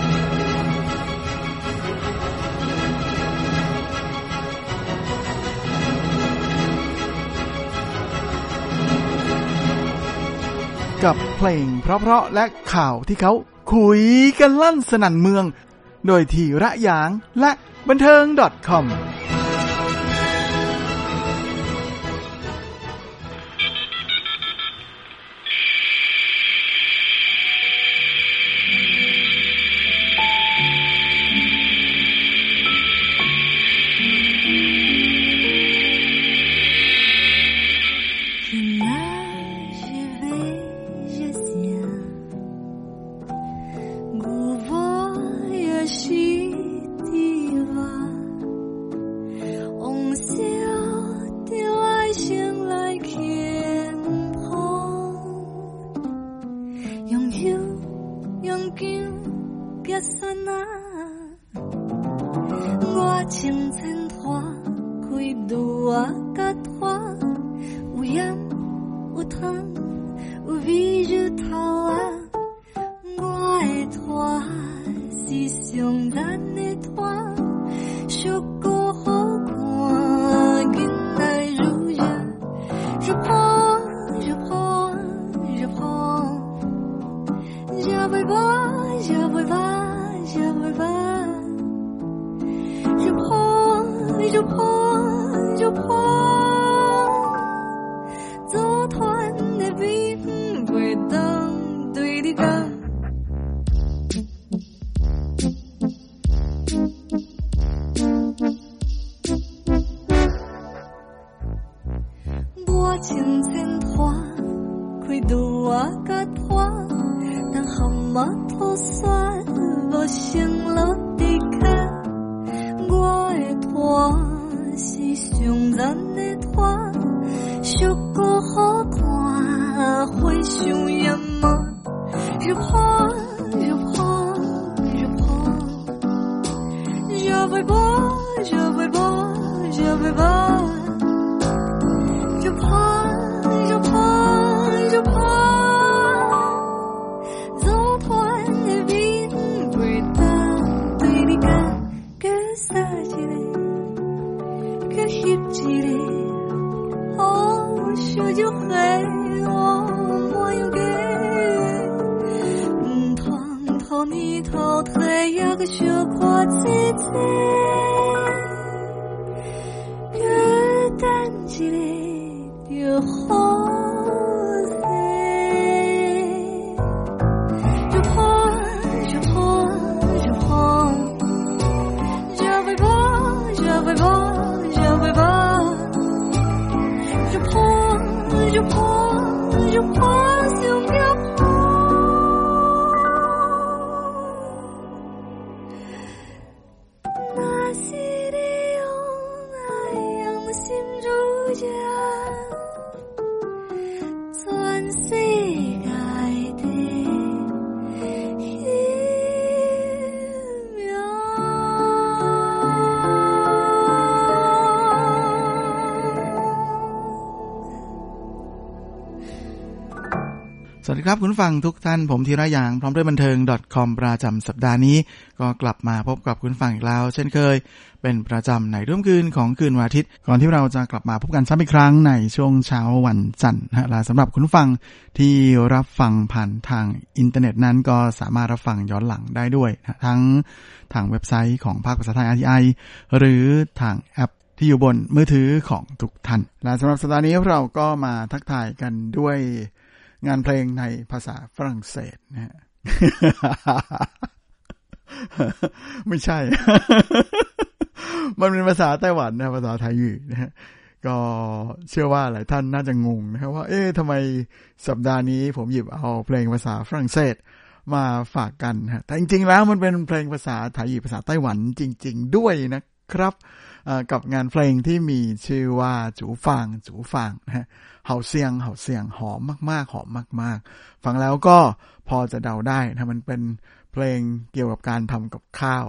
กับเพลงเพราะๆและข่าวที่เขาคุยกันลั่นสนั่นเมืองโดยทีระหยางและบันเทิง .com 汤有美日头啊，我的拖是上咱的拖，小姑好看，囡仔如热，热破热破热破，热尾巴热尾巴热尾巴，热破热破热破，组团的兵袂当对你讲。我清前拖开拄我甲拖，但蛤蟆吐酸无成落地卡，我的拖是上咱的拖，小姑好看，花香艳满，热破热破热破，热尾巴热尾巴热尾巴，热破热破热破，组团的兵袂当对你讲，搁撒一个，搁翕一个，哦，烧酒火我满样个，唔通讨你讨退也搁小看一切，搁等一个就好势。热破热破热破，热尾巴热尾巴热尾巴，热破热破热破想要破，那是你用那样心如热，全世界的奇妙。 สวัสดีครับคุณผู้ฟังทุกท่านผมธีระยางพร้อมด้วยบันเทิง .com ประจำสัปดาห์นี้ก็กลับมาพบกับคุณผู้ฟังอีกแล้วเช่นเคยเป็นประจำในรุ่มคืนของคืนวันอาทิตย์ก่อนที่เราจะกลับมาพบกันซ้ำอีกครั้งในช่วงเช้าวันจันทร์นะและสำหรับคุณผู้ฟังที่รับฟังผ่านทางอินเทอร์เน็ตนั้นก็สามารถรับฟังย้อนหลังได้ด้วยนะทั้งทางเว็บไซต์ของภาคภาษาไทย อาร์ ที ไอ หรือทางแอปที่อยู่บนมือถือของทุกท่านและสำหรับสัปดาห์นี้เราก็มาทักทายกันด้วยงานเพลงในภาษาฝรั่งเศสนะฮะ ไม่ใช่ มันเป็นภาษาไต้หวันนะภาษาไทยอยู่นะฮะก็เชื่อว่าหลายท่านน่าจะงงนะครับว่าเอ๊ะทำไมสัปดาห์นี้ผมหยิบเอาเพลงภาษาฝรั่งเศสมาฝากกันฮะแต่จริงๆแล้วมันเป็นเพลงภาษาไทยภาษาไต้หวันจริงๆด้วยนะครับกับงานเพลงที่มีชื่อว่าจูฟางจูฟางนะฮะเห่าเสียงเห่าเสียงหอมมากๆหอมมากๆฟังแล้วก็พอจะเดาได้นะมันเป็นเพลงเกี่ยวกับการทำกับข้าว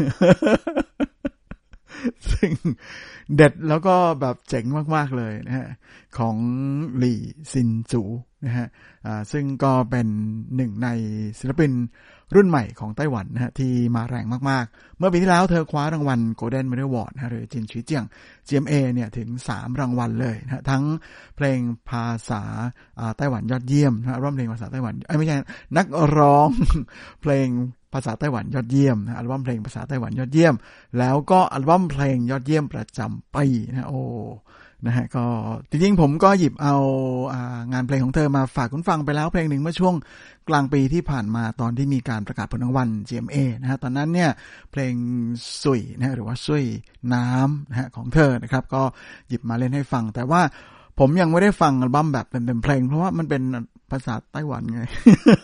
ซึ่งเด็ดแล้วก็แบบเจ๋งมากๆเลยนะฮะของหลี่ซินจูนะฮะซึ่งก็เป็นหนึ่งในศิลปินรุ่นใหม่ของไต้หวันนะฮะที่มาแรงมากๆเมื่อปีที่แล้วเธอคว้ารางวัล Golden Medal Award นะหรือจินชุยเจียง จี เอ็ม เอ เนี่ยถึงสามรางวัลเลยนะทั้งเพลงภาษาไต้หวันยอดเยี่ยมนะร้องเพลงภาษาไต้หวันเอ้ยไม่ใช่นักร้องเพลงภาษาไต้หวันยอดเยี่ยมนะอัลบั้มเพลงภาษาไต้หวันยอดเยี่ยมแล้วก็อัลบั้มเพลงยอดเยี่ยมประจำปีนะโอ้นะฮะก็จริงๆผมก็หยิบเอาอ่างานเพลงของเธอมาฝากคุณฟังไปแล้วเพลงหนึ่งเมื่อช่วงกลางปีที่ผ่านมาตอนที่มีการประกาศผลรางวัล จี เอ็ม เอ นะฮะตอนนั้นเนี่ยเพลงสุยนะหรือว่าสุยน้ำนะฮะของเธอนะครับก็หยิบมาเล่นให้ฟังแต่ว่าผมยังไม่ได้ฟังอัลบั้มแบบเต็มๆเพลงเพราะว่ามันเป็นภาษาไต้หวันไง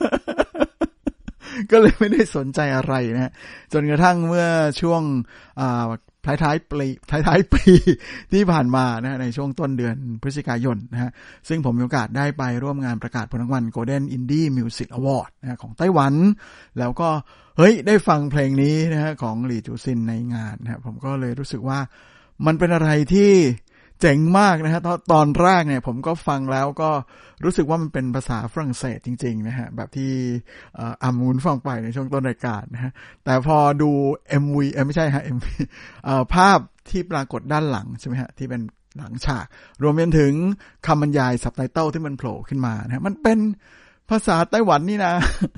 ก็เลยไม่ได้สนใจอะไรนะฮะจนกระทั่งเมื่อช่วงอ่าท้ายๆปีท้ายๆปีที่ผ่านมานะในช่วงต้นเดือนพฤศจิกายนนะฮะซึ่งผมมีโอกาสได้ไปร่วมงานประกาศผลรางวัล Golden Indie Music Award นะของไต้หวันแล้วก็เฮ้ยได้ฟังเพลงนี้นะฮะของหลี่จูซินในงานนะผมก็เลยรู้สึกว่ามันเป็นอะไรที่เจ๋งมากนะฮะตอนแรกเนี่ยผมก็ฟังแล้วก็รู้สึกว่ามันเป็นภาษาฝรั่งเศสจริงๆนะฮะแบบที่อัมมูนฟังไปในช่วงต้นรายการนะฮะแต่พอดู เอ็ม วี เอ้ยไม่ใช่ฮะ เอ็ม วี เอ่อภาพที่ปรากฏด้านหลังใช่ไหมฮะที่เป็นหลังฉากรวมไปถึงคำบรรยายซับไตเติลที่มันโผล่ขึ้นมานะมันเป็นภาษาไต้หวันนี่นะ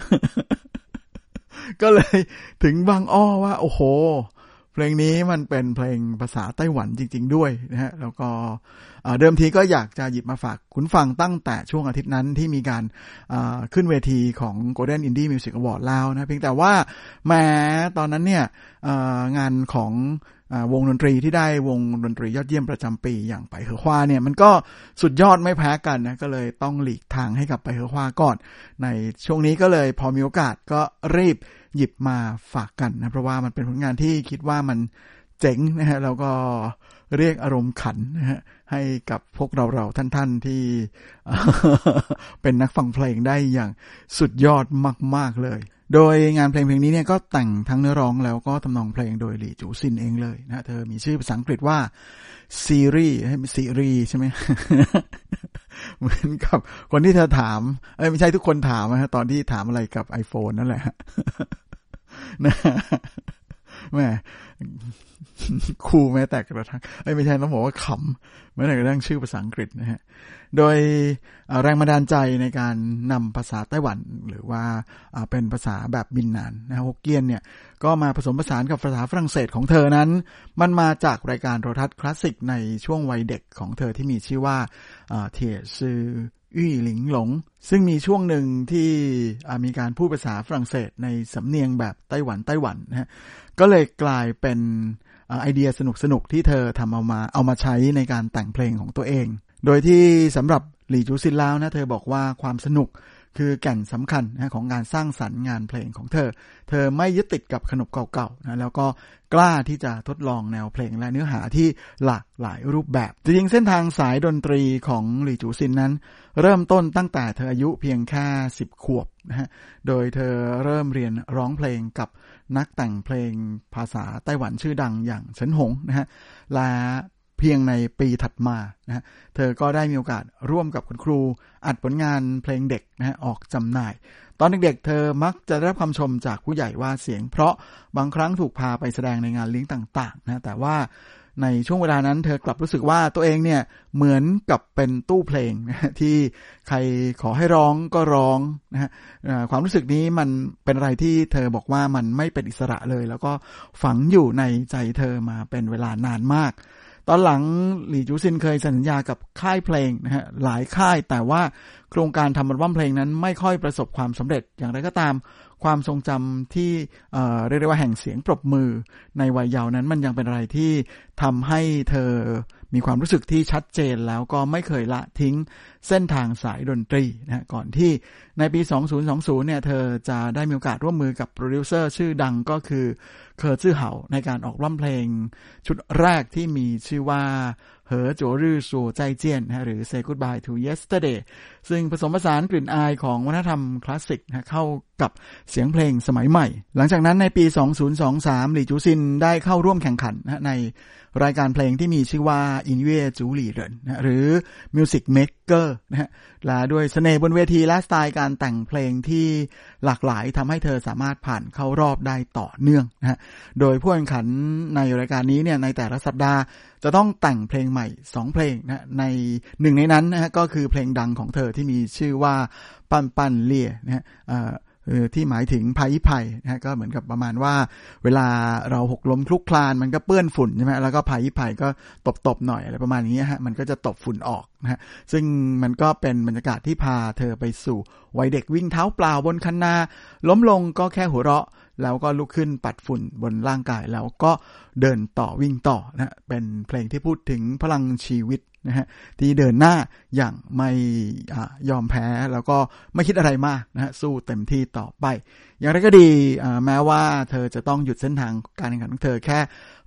ก็เลยถึงบางอ้อว่าโอ้โหเพลงนี้มันเป็นเพลงภาษาไต้หวันจริงๆด้วยนะฮะแล้วก็เดิมทีก็อยากจะหยิบมาฝากคุณฟังตั้งแต่ช่วงอาทิตย์นั้นที่มีการขึ้นเวทีของ Golden Indie Music Award แล้วนะเพียงแต่ว่าแม้ตอนนั้นเนี่ยงานของวงดนตรีที่ได้วงดนตรียอดเยี่ยมประจำปีอย่างไปเหอฮวาเนี่ยมันก็สุดยอดไม่แพ้กันนะก็เลยต้องหลีกทางให้กับไปเหอฮวาก่อนในช่วงนี้ก็เลยพอมีโอกาสก็รีบหยิบมาฝากกันนะเพราะว่ามันเป็นผลงานที่คิดว่ามันเจ๋งนะฮะแล้วก็เรียกอารมณ์ขันนะฮะให้กับพวกเราๆท่านๆที่ เป็นนักฟังเพลงได้อย่างสุดยอดมากๆเลยโดยงานเพลงเพลงนี้เนี่ยก็แต่งทั้งเนื้อร้องแล้วก็ทำนองเพลงโดยหลี่จูซินเองเลยนะเธอมีชื่อภาษาอังกฤษว่าซีรีส์ให้ซีรีส์ใช่ไหม เหมือนกับคนที่เธอถามเอ้ยไม่ใช่ทุกคนถามนะตอนที่ถามอะไรกับ iPhone นั่นแหละ นะแม่ครูแม้แต่กระทั่งเอ้ยไม่ใช่ต้องบอกว่าขำแม้แต่กระทั่งชื่อภาษาอังกฤษนะฮะโดยแรงบันดาลใจในการนำภาษาไต้หวันหรือว่าเป็นภาษาแบบบินนานนะฮกเกี้ยนเนี่ยก็มาผสมผสานกับภาษาฝรั่งเศสของเธอนั้นมันมาจากรายการโทรทัศน์คลาสสิกในช่วงวัยเด็กของเธอที่มีชื่อว่าเทียซืออี้หลิงหลงซึ่งมีช่วงหนึ่งที่มีการพูดภาษาฝรั่งเศสในสำเนียงแบบไต้หวันไต้หวันนะฮะก็เลยกลายเป็นไอเดียสนุกๆที่เธอทำเอามาเอามาใช้ในการแต่งเพลงของตัวเองโดยที่สำหรับหลี่จูซินแล้วนะเธอบอกว่าความสนุกคือแก่นสำคัญนะของงานสร้างสรรค์งานเพลงของเธอเธอไม่ยึดติดกับขนบเก่าๆนะแล้วก็กล้าที่จะทดลองแนวเพลงและเนื้อหาที่หลากหลายรูปแบบจริงๆเส้นทางสายดนตรีของหลี่จูซินนั้นเริ่มต้นตั้งแต่เธออายุเพียงแค่สิบขวบนะฮะโดยเธอเริ่มเรียนร้องเพลงกับนักแต่งเพลงภาษาไต้หวันชื่อดังอย่างเฉินหงนะฮะและเพียงในปีถัดมานะฮะเธอก็ได้มีโอกาสร่วมกับคุณครูอัดผลงานเพลงเด็กนะฮะออกจำหน่ายตอนเด็กๆเธอมักจะได้รับคำชมจากผู้ใหญ่ว่าเสียงเพราะบางครั้งถูกพาไปแสดงในงานเลี้ยงต่างๆนะแต่ว่าในช่วงเวลานั้นเธอกลับรู้สึกว่าตัวเองเนี่ยเหมือนกับเป็นตู้เพลงนะที่ใครขอให้ร้องก็ร้องนะฮะความรู้สึกนี้มันเป็นอะไรที่เธอบอกว่ามันไม่เป็นอิสระเลยแล้วก็ฝังอยู่ในใจเธอมาเป็นเวลานานมากตอนหลังหลี่จูซินเคยสัญญากับค่ายเพลงนะฮะหลายค่ายแต่ว่าโครงการทำอัลบั้มเพลงนั้นไม่ค่อยประสบความสำเร็จอย่างไรก็ตามความทรงจำที่เอ่อเรียกได้ว่าแห่งเสียงปรบมือในวัยเยาว์นั้นมันยังเป็นอะไรที่ทำให้เธอมีความรู้สึกที่ชัดเจนแล้วก็ไม่เคยละทิ้งเส้นทางสายดนตรีนะฮะก่อนที่ในปีสองพันยี่สิบเนี่ยเธอจะได้มีโอกาสร่วมมือกับโปรดิวเซอร์ชื่อดังก็คือเคอร์จื้อเหาในการออกอัลบั้มเพลงชุดแรกที่มีชื่อว่าเหอโจรื่อสู่ใจเจียนนะหรือ Say Goodbye to Yesterday ซึ่งผสมผสานกลิ่นอายของวัฒนธรรมคลาสสิกนะเข้ากับเสียงเพลงสมัยใหม่หลังจากนั้นในปีสองพันยี่สิบสามหลี่จูซินได้เข้าร่วมแข่งขันนะในรายการเพลงที่มีชื่อว่าอินเว่จูหลี่เหรินนะหรือ Music Maker นะฮะและด้วยเสน่ห์บนเวทีและสไตล์การแต่งเพลงที่หลากหลายทำให้เธอสามารถผ่านเข้ารอบได้ต่อเนื่องนะฮะโดยผู้แข่งขันในรายการนี้เนี่ยในแต่ละสัปดาห์จะต้องแต่งเพลงใหม่สองเพลงนะในหนึ่งในนั้นนะฮะก็คือเพลงดังของเธอที่มีชื่อว่าปันปันเลี่ยนะฮะเอ่อเออที่หมายถึงภัยภัยนะฮะก็เหมือนกับประมาณว่าเวลาเราหกล้มคลุกคลานมันก็เปื้อนฝุ่นใช่ไหมแล้วก็ภัยภัยก็ตบๆหน่อยอะไรประมาณนี้ฮะมันก็จะตบฝุ่นออกนะฮะซึ่งมันก็เป็นบรรยากาศที่พาเธอไปสู่วัยเด็กวิ่งเท้าเปล่าบนคันนาล้มลงก็แค่หัวเราะแล้วก็ลุกขึ้นปัดฝุ่นบนร่างกายแล้วก็เดินต่อวิ่งต่อนะเป็นเพลงที่พูดถึงพลังชีวิตนะฮะที่เดินหน้าอย่างไม่ยอมแพ้แล้วก็ไม่คิดอะไรมากนะฮะสู้เต็มที่ต่อไปอย่างไรก็ดีแม้ว่าเธอจะต้องหยุดเส้นทางการแข่งขันของเธอแค่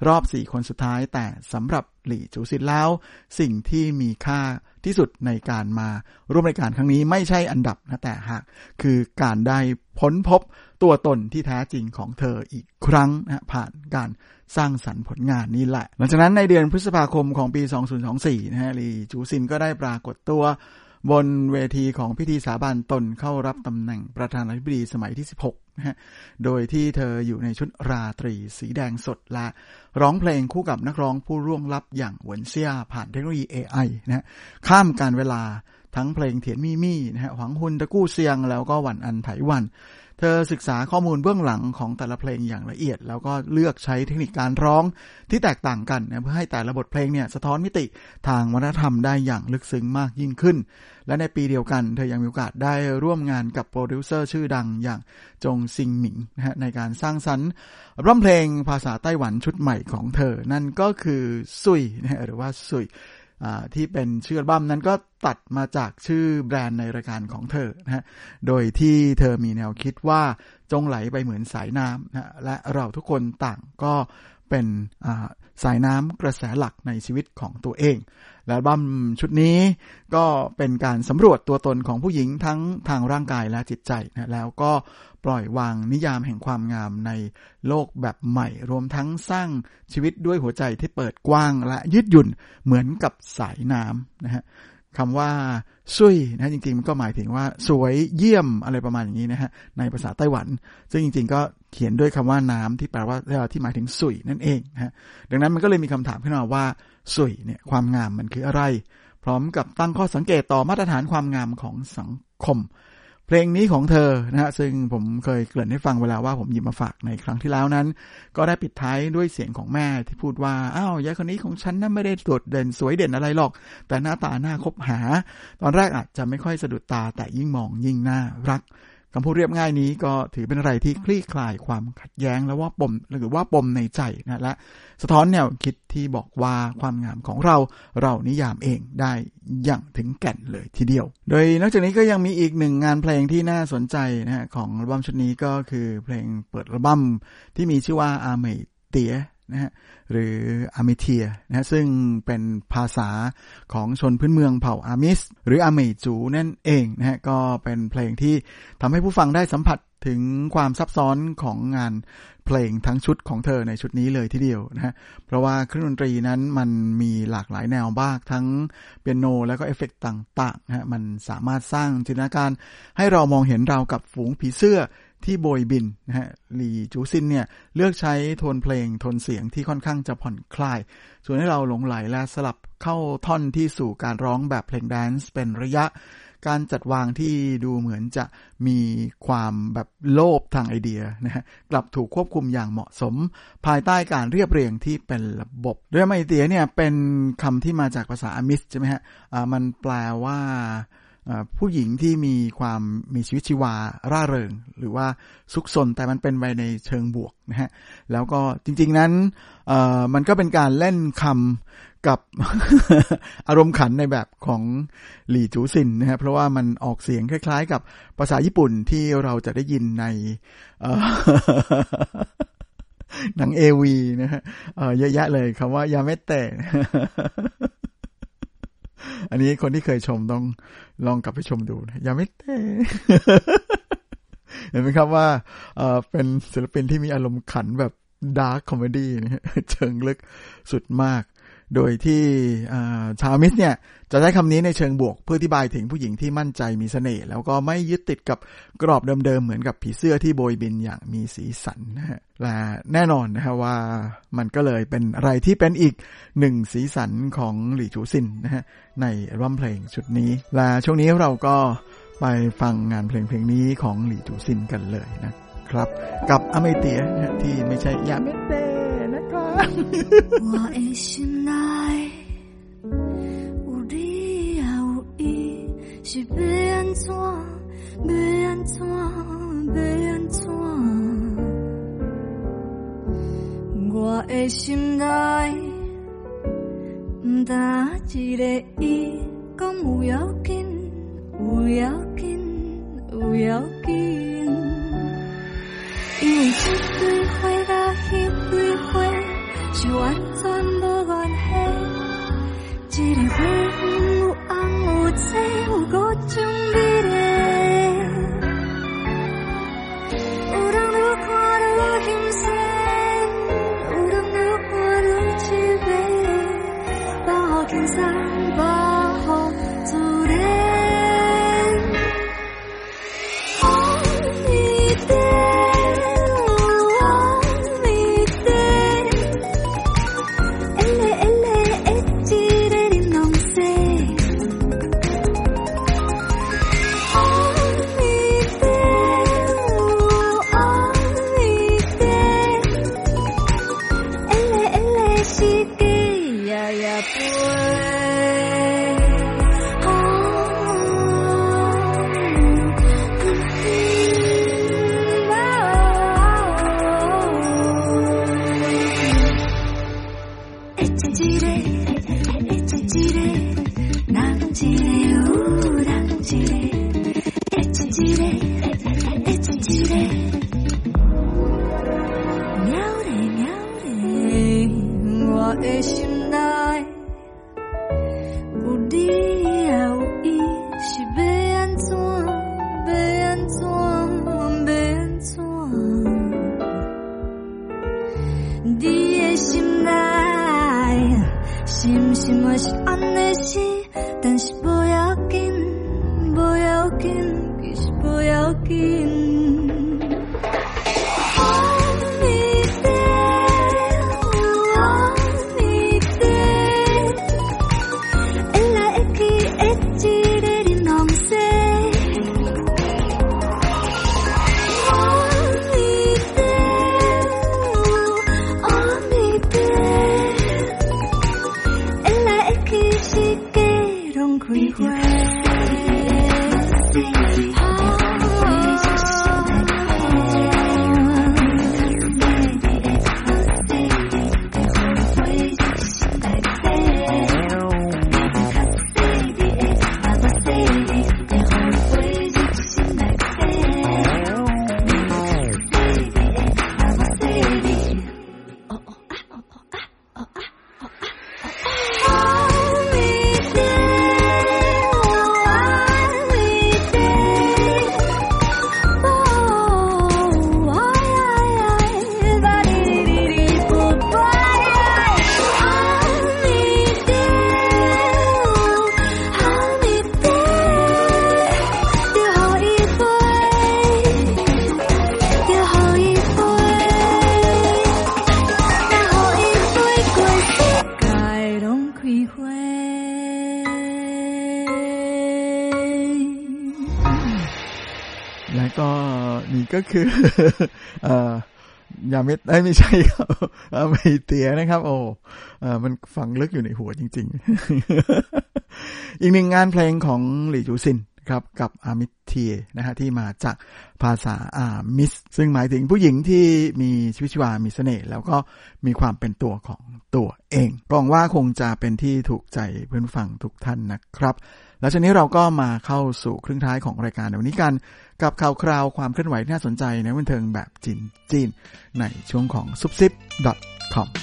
รอบสี่คนสุดท้ายแต่สำหรับหลี่จูซินแล้วสิ่งที่มีค่าที่สุดในการมาร่วมรายการครั้งนี้ไม่ใช่อันดับนะแต่หากคือการได้พ้นพบตัวตนที่แท้จริงของเธออีกครั้งนะผ่านการสร้างสรรค์ผลงานนี้แหละหลังจากนั้นในเดือนพฤษภาคมของปีสองพันยี่สิบสี่นะฮะหลี่จูซินก็ได้ปรากฏตัวบนเวทีของพิธีสาบานตนเข้ารับตำแหน่งประธานาธิบดีสมัยที่สิบหกนะฮะโดยที่เธออยู่ในชุดราตรีสีแดงสดและร้องเพลงคู่กับนักร้องผู้ร่วงลับอย่างเหวินเซี่ยผ่านเทคโนโลยี เอ ไอ นะฮะข้ามการเวลาทั้งเพลงเถียนมี่มี่นะฮะหวังฮุนตะกู้เซียงแล้วก็หวันอันไถหวันเธอศึกษาข้อมูลเบื้องหลังของแต่ละเพลงอย่างละเอียดแล้วก็เลือกใช้เทคนิคการร้องที่แตกต่างกันนะเพื่อให้แต่ละบทเพลงเนี่ยสะท้อนมิติทางวัฒนธรรมได้อย่างลึกซึ้งมากยิ่งขึ้นและในปีเดียวกันเธอยังมีโอกาสได้ร่วมงานกับโปรดิวเซอร์ชื่อดังอย่างจงซิงหมิงนะฮะในการสร้างสรรค์อัลบั้มเพลงภาษาไต้หวันชุดใหม่ของเธอนั่นก็คือซุยนะฮะหรือว่าซุยที่เป็นชื่ออัลบั้มนั้นก็ตัดมาจากชื่อแบรนด์ในรายการของเธอนะฮะโดยที่เธอมีแนวคิดว่าจงไหลไปเหมือนสายน้ำนะและเราทุกคนต่างก็เป็นสายน้ำกระแสหลักในชีวิตของตัวเองและอัลบั้มชุดนี้ก็เป็นการสำรวจตัวตนของผู้หญิงทั้งทางร่างกายและจิตใจนะแล้วก็ปล่อยวางนิยามแห่งความงามในโลกแบบใหม่รวมทั้งสร้างชีวิตด้วยหัวใจที่เปิดกว้างและยืดหยุ่นเหมือนกับสายน้ำนะฮะคำว่าซุยนะจริงๆมันก็หมายถึงว่าสวยเยี่ยมอะไรประมาณอย่างนี้นะฮะในภาษาไต้หวันซึ่งจริงๆก็เขียนด้วยคำว่าน้ำที่แปลว่าที่หมายถึงซุยนั่นเองนะฮะดังนั้นมันก็เลยมีคำถามขึ้นมาว่าซุยเนี่ยความงามมันคืออะไรพร้อมกับตั้งข้อสังเกตต่อมาตรฐานความงามของสังคมเพลงนี้ของเธอนะฮะซึ่งผมเคยเกริ่นให้ฟังเวลาว่าผมหยิบมาฝากในครั้งที่แล้วนั้นก็ได้ปิดท้ายด้วยเสียงของแม่ที่พูดว่าอ้าวยายคนนี้ของฉันน่ะไม่ได้โดดเด่นสวยเด่นอะไรหรอกแต่หน้าตาน่าคบหาตอนแรกอาจจะไม่ค่อยสะดุดตาแต่ยิ่งมองยิ่งน่ารักคำพูดเรียบง่ายนี้ก็ถือเป็นอะไรที่คลี่คลายความขัดแย้งและว่าปมหรือว่าปมในใจนะและสะท้อนแนวคิดที่บอกว่าความงามของเราเรานิยามเองได้อย่างถึงแก่นเลยทีเดียวโดยนอกจากนี้ก็ยังมีอีกหนึ่งงานเพลงที่น่าสนใจนะฮะของอัลบั้มชุดนี้ก็คือเพลงเปิดอัลบั้มที่มีชื่อว่าอาเหมยเตี๋ยนะฮะหรืออาเมเทียนะฮะซึ่งเป็นภาษาของชนพื้นเมืองเผ่าอามิสหรืออาเหมยจูนั่นเองนะฮะก็เป็นเพลงที่ทำให้ผู้ฟังได้สัมผัสถึงความซับซ้อนของงานเพลงทั้งชุดของเธอในชุดนี้เลยทีเดียวนะฮะเพราะว่าเครื่องดนตรีนั้นมันมีหลากหลายแนวบ้างทั้งเปียโนแล้วก็เอฟเฟกต์ต่างๆนะฮะมันสามารถสร้างจินตนาการให้เรามองเห็นเรากับฝูงผีเสื้อที่โบยบินนะฮะหลี่จูซินเนี่ยเลือกใช้โทนเพลงโทนเสียงที่ค่อนข้างจะผ่อนคลายชวนให้เราหลงไหลและสลับเข้าท่อนที่สู่การร้องแบบเพลงแดนซ์เป็นระยะการจัดวางที่ดูเหมือนจะมีความแบบโลภทางไอเดียนะฮะกลับถูกควบคุมอย่างเหมาะสมภายใต้การเรียบเรียงที่เป็นระบบโดยไมเตียเนี่ยเป็นคำที่มาจากภาษาอามิสใช่ไหมฮะอ่ามันแปลว่าผู้หญิงที่มีความมีชีวิตชีวาร่าเริงหรือว่าซุกซนแต่มันเป็นไปในเชิงบวกนะฮะแล้วก็จริงๆนั้นมันก็เป็นการเล่นคำกับ อารมณ์ขันในแบบของหลี่จูซินนะฮะเพราะว่ามันออกเสียงคล้ายๆกับภาษาญี่ปุ่นที่เราจะได้ยินใน หนัง เอ วี นะฮะเยอะแยะเลยคำว่ายาเมเตะ อันนี้คนที่เคยชมต้องลองกลับไปชมดูนะยาเมเตะ เห็นไหมครับว่าเอ่อเป็นศิลปินที่มีอารมณ์ขันแบบดาร์คคอมเมดี้นะฮะเชิงลึกสุดมากโดยที่ชาวมิสเนี่ยจะใช้คำนี้ในเชิงบวกเพื่ออธิบายถึงผู้หญิงที่มั่นใจมีเสน่ห์แล้วก็ไม่ยึดติดกับกรอบเดิมๆเหมือนกับผีเสื้อที่โบยบินอย่างมีสีสันนะฮะและแน่นอนนะฮะว่ามันก็เลยเป็นอะไรที่เป็นอีกหนึ่งสีสันของหลี่จูซินนะฮะในอัลบั้มเพลงชุดนี้และช่วงนี้เราก็ไปฟังงานเพลงเพลงนี้ของหลี่จูซินกันเลยนะครับกับอาเมเตียที่ไม่ใช่ยาเมเตนะครับ我的心内有你也有伊是要安怎要安怎要安怎我的心内不但一个伊讲有要紧有要紧有要紧因为这对花甲迄对花是我无关系，一个花有红有青有五种美丽，有人愈看愈欣赏，有人愈看愈痴迷，保护轻松，保护自然。 ก็คือเอ่อยาเม็ดเอ้ยไม่ใช่ครับไม่เตียนะครับโอ้เอ่อมันฝังลึกอยู่ในหัวจริงๆ อีกหนึ่งงานเพลงของหลี่จูซินครับกับอามิเทียนะฮะที่มาจากภาษาอามิสซึ่งหมายถึงผู้หญิงที่มีชีวิตชีวามีเสน่ห์แล้วก็มีความเป็นตัวของตัวเองหวังว่าคงจะเป็นที่ถูกใจเพื่อนฟังทุกท่านนะครับแล้วทีนี้เราก็มาเข้าสู่ครึ่งท้ายของรายการในวันนี้กันกับข่าวคราวความเคลื่อนไหวที่น่าสนใจในบันเทิงแบบจีนๆในช่วงของ ซุปซิป ดอท คอม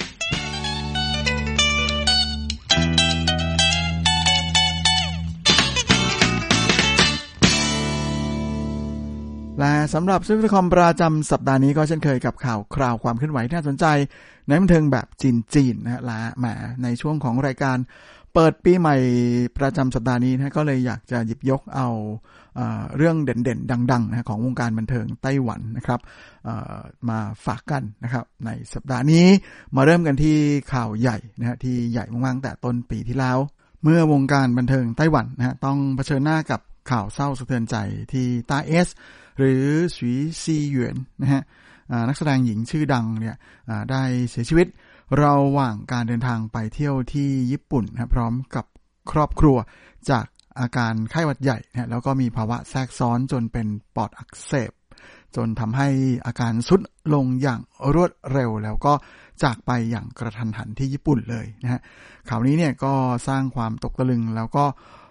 และสำหรับ ซุปซิป ดอท คอม ประจำสัปดาห์นี้ก็เช่นเคยกับข่าวคราวความเคลื่อนไหวที่น่าสนใจในบันเทิงแบบจีนๆนะฮะและแหมในช่วงของรายการเปิดปีใหม่ประจำสัปดาห์นี้นะก็เลยอยากจะหยิบยกเอาเอ่อเรื่องเด่นๆดังๆนะของวงการบันเทิงไต้หวันนะครับเอ่อมาฝากกันนะครับในสัปดาห์นี้มาเริ่มกันที่ข่าวใหญ่นะฮะที่ใหญ่มากๆแต่ต้นปีที่แล้วเมื่อวงการบันเทิงไต้หวันนะฮะต้องเผชิญหน้ากับข่าวเศร้าสะเทือนใจที่ต้าเอสหรือสีซีหยวนนะฮะนักแสดงหญิงชื่อดังเนี่ยได้เสียชีวิตระหว่างการเดินทางไปเที่ยวที่ญี่ปุ่นนะพร้อมกับครอบครัวจากอาการไข้หวัดใหญ่นะแล้วก็มีภาวะแทรกซ้อนจนเป็นปอดอักเสบจนทำให้อาการทรุดลงอย่างรวดเร็วแล้วก็จากไปอย่างกระทันหันที่ญี่ปุ่นเลยนะฮะข่าวนี้เนี่ยก็สร้างความตกตะลึงแล้วก็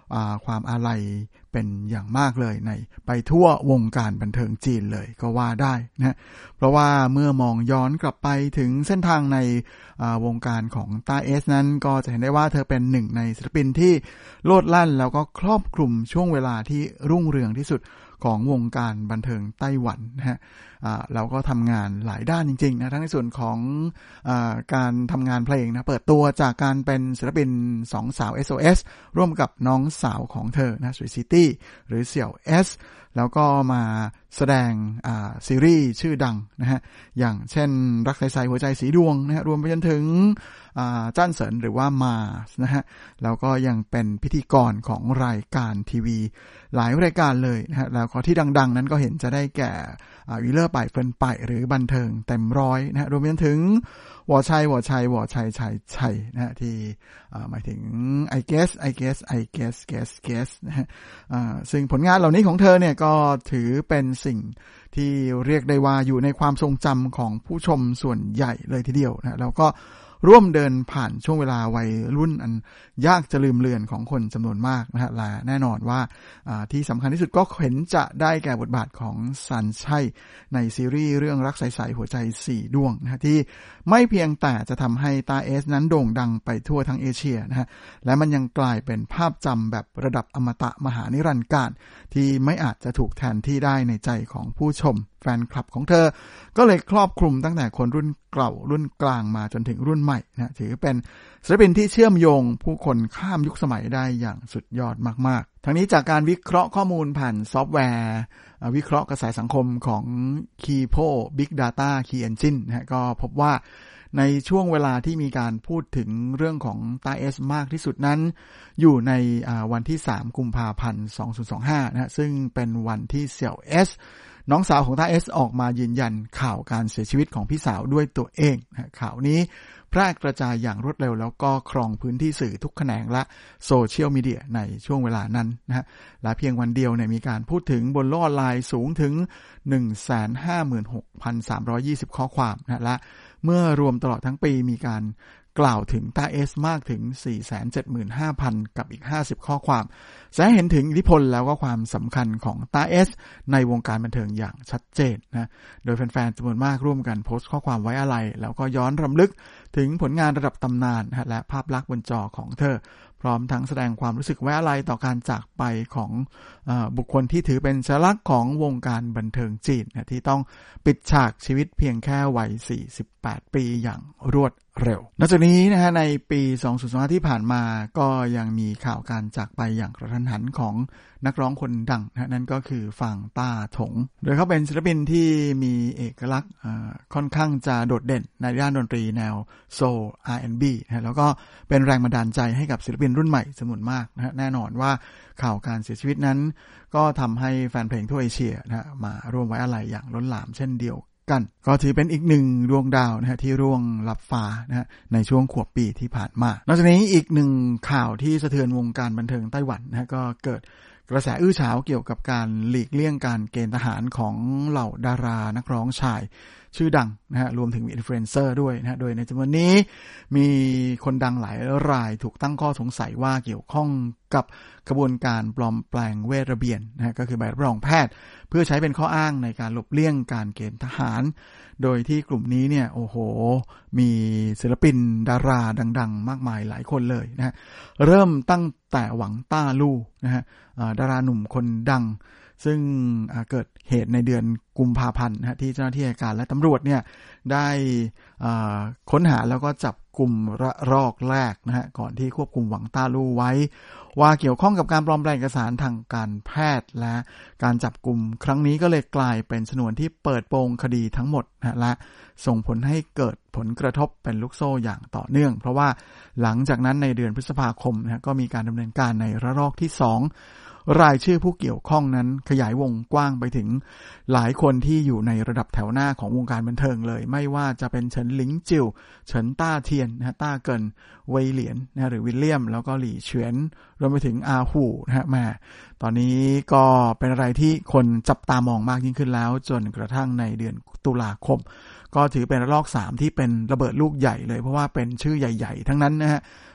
ความอาลัยเป็นอย่างมากเลยในไปทั่ววงการบันเทิงจีนเลยก็ว่าได้นะเพราะว่าเมื่อมองย้อนกลับไปถึงเส้นทางในวงการของต้าเอสนั้นก็จะเห็นได้ว่าเธอเป็นหนึ่งในศิลปินที่โลดแล่นแล้วก็ครอบคลุมช่วงเวลาที่รุ่งเรืองที่สุดของวงการบันเทิงไต้หวันนะฮะเราก็ทำงานหลายด้านจริงๆนะทั้งในส่วนของอาการทำงานเพลงนะเปิดตัวจากการเป็นศิลปินสองสาว เอส โอ เอส ร่วมกับน้องสาวของเธอนะสวยซิตี้หรือเสี่ยวเอสแล้วก็มาแสดงซีรีส์ชื่อดังนะฮะอย่างเช่นรักใสๆหัวใจสีดวงนะฮะรวมไปจนถึงจ้านเสินหรือว่ามาสนะฮะแล้วก็ยังเป็นพิธีกรของรายการทีวีหลายรายการเลยนะฮะแล้วก็ที่ดังๆนั้นก็เห็นจะได้แก่วิลเลอร์ป่ายเฟินป่ายหรือบันเทิงเต็มร้อยนะฮะรวมไปจนถึงวอชัยวอชัยวอชัยชัยชัยนะฮะที่หมายถึง I guess I guess I guess guess guess นะฮะซึ่งผลงานเหล่านี้ของเธอเนี่ยก็ถือเป็นสิ่งที่เรียกได้ว่าอยู่ในความทรงจำของผู้ชมส่วนใหญ่เลยทีเดียวนะแล้วก็ร่วมเดินผ่านช่วงเวลาวัยรุ่นอันยากจะลืมเลือนของคนจำนวนมากนะฮะและแน่นอนว่าที่สำคัญที่สุดก็เห็นจะได้แก่บทบาทของซันชัยในซีรีส์เรื่องรักใสๆหัวใจสี่ดวงนะฮะที่ไม่เพียงแต่จะทำให้ต้าเอสนั้นโด่งดังไปทั่วทั้งเอเชียนะฮะและมันยังกลายเป็นภาพจำแบบระดับอมตะมหานิรันดร์กาลที่ไม่อาจจะถูกแทนที่ได้ในใจของผู้ชมแฟนคลับของเธอก็เลยครอบคลุมตั้งแต่คนรุ่นเก่ารุ่นกลางมาจนถึงรุ่นใหม่นะถือเป็นศิลปินที่เชื่อมโยงผู้คนข้ามยุคสมัยได้อย่างสุดยอดมากๆทั้งนี้จากการวิเคราะห์ข้อมูลผ่านซอฟต์แวร์วิเคราะห์กระแสสังคมของ Kipo Big Data Key Engine นะก็พบว่าในช่วงเวลาที่มีการพูดถึงเรื่องของต้าเอสมากที่สุดนั้นอยู่ในวันที่สามกุมภาพันธ์สองพันยี่สิบห้านะซึ่งเป็นวันที่เสี่ยวเอสน้องสาวของต้าเอสออกมายืนยันข่าวการเสียชีวิตของพี่สาวด้วยตัวเองนะข่าวนี้แพร่กระจายอย่างรวดเร็วแล้วก็ครองพื้นที่สื่อทุกแขนงและโซเชียลมีเดียในช่วงเวลานั้นนะฮะและเพียงวันเดียวเนี่ยมีการพูดถึงบนโลกออนไลน์สูงถึง หนึ่งแสนห้าหมื่นหกพันสามร้อยยี่สิบ ข้อความนะและเมื่อรวมตลอดทั้งปีมีการกล่าวถึงต้าเอสมากถึง สี่แสนเจ็ดหมื่นห้าพัน กับอีกห้าสิบข้อความแสดงเห็นถึงอิทธิพลแล้วก็ความสำคัญของต้าเอสในวงการบันเทิงอย่างชัดเจนนะโดยแฟนๆจำนวนมากร่วมกันโพสต์ข้อความไว้อาลัยแล้วก็ย้อนรำลึกถึงผลงานระดับตำนานนะและภาพลักษณ์บนจอของเธอพร้อมทั้งแสดงความรู้สึกไว้อาลัยต่อการจากไปของเอ่อบุคคลที่ถือเป็นสัญลักษณ์ของวงการบันเทิงจีนนะที่ต้องปิดฉากชีวิตเพียงแค่วัยสี่สิบแปดปีอย่างรวดเร็วนอกจากนี้นะฮะในปีสองพันยี่สิบห้าที่ผ่านมาก็ยังมีข่าวการจากไปอย่างกระทันหันของนักร้องคนดังนะนั่นก็คือฟางต้าถงโดยเขาเป็นศิลปินที่มีเอกลักษณ์ค่อนข้างจะโดดเด่นในด้านดนตรีแนวโซล อาร์ แอนด์ บี นะแล้วก็เป็นแรงบันดาลใจให้กับศิลปินรุ่นใหม่จำนวนมากนะแน่นอนว่าข่าวการเสียชีวิตนั้นก็ทำให้แฟนเพลงทั่วเอเชียนะมาร่วมไว้อาลัยอย่างล้นหลามเช่นเดียวกันก็ถือเป็นอีกหนึ่งดวงดาวนะฮะที่ร่วงลับฟ้านะฮะในช่วงขวบปีที่ผ่านมานอกจากนี้อีกหนึ่งข่าวที่สะเทือนวงการบันเทิงไต้หวันนะฮะก็เกิดกระแสอื้อฉาวเกี่ยวกับการหลีกเลี่ยงการเกณฑ์ทหารของเหล่าดารานักร้องชายชื่อดังนะฮะรวมถึงมีอินฟลูเอนเซอร์ด้วยนะฮะโดยในจำนวนนี้มีคนดังหลายรายถูกตั้งข้อสงสัยว่าเกี่ยวข้องกับกระบวนการปลอมแปลงเวชระเบียนนะฮะก็คือใบรับรองแพทย์เพื่อใช้เป็นข้ออ้างในการหลบเลี่ยงการเกณฑ์ทหารโดยที่กลุ่มนี้เนี่ยโอ้โหมีศิลปินดาราดังๆมากมายหลายคนเลยนะฮะเริ่มตั้งแต่หวังต้าลู่นะฮะดาราหนุ่มคนดังซึ่งเกิดเหตุในเดือนกุมภาพันธ์นะที่เจ้าหน้าที่อัยการและตำรวจเนี่ยได้ค้นหาแล้วก็จับกลุ่มระลอกแรกนะฮะก่อนที่ควบคุมหวังต้าลู่ไว้ว่าเกี่ยวข้องกับการปลอมแปลงเอกสารทางการแพทย์และการจับกลุ่มครั้งนี้ก็เลยกลายเป็นชนวนที่เปิดโปงคดีทั้งหมดนะและส่งผลให้เกิดผลกระทบเป็นลูกโซ่อย่างต่อเนื่องเพราะว่าหลังจากนั้นในเดือนพฤษภาคมนะก็มีการดำเนินการในระลอกที่สองรายชื่อผู้เกี่ยวข้องนั้นขยายวงกว้างไปถึงหลายคนที่อยู่ในระดับแถวหน้าของวงการบันเทิงเลยไม่ว่าจะเป็นเฉินหลิงจิวเฉินต้าเทียนนะฮะต้าเกินเว่ยเหลียนนะหรือวิลเลียมแล้วก็หลี่เฉียนรวมไปถึงอาหูนะฮะแม่ตอนนี้ก็เป็นอะไรที่คนจับตามองมากยิ่งขึ้นแล้วจนกระทั่งในเดือนตุลาคมก็ถือเป็นระลอกสามที่เป็นระเบิดลูกใหญ่เลยเพราะว่าเป็นชื่อใหญ่ๆทั้งนั้นนะฮะ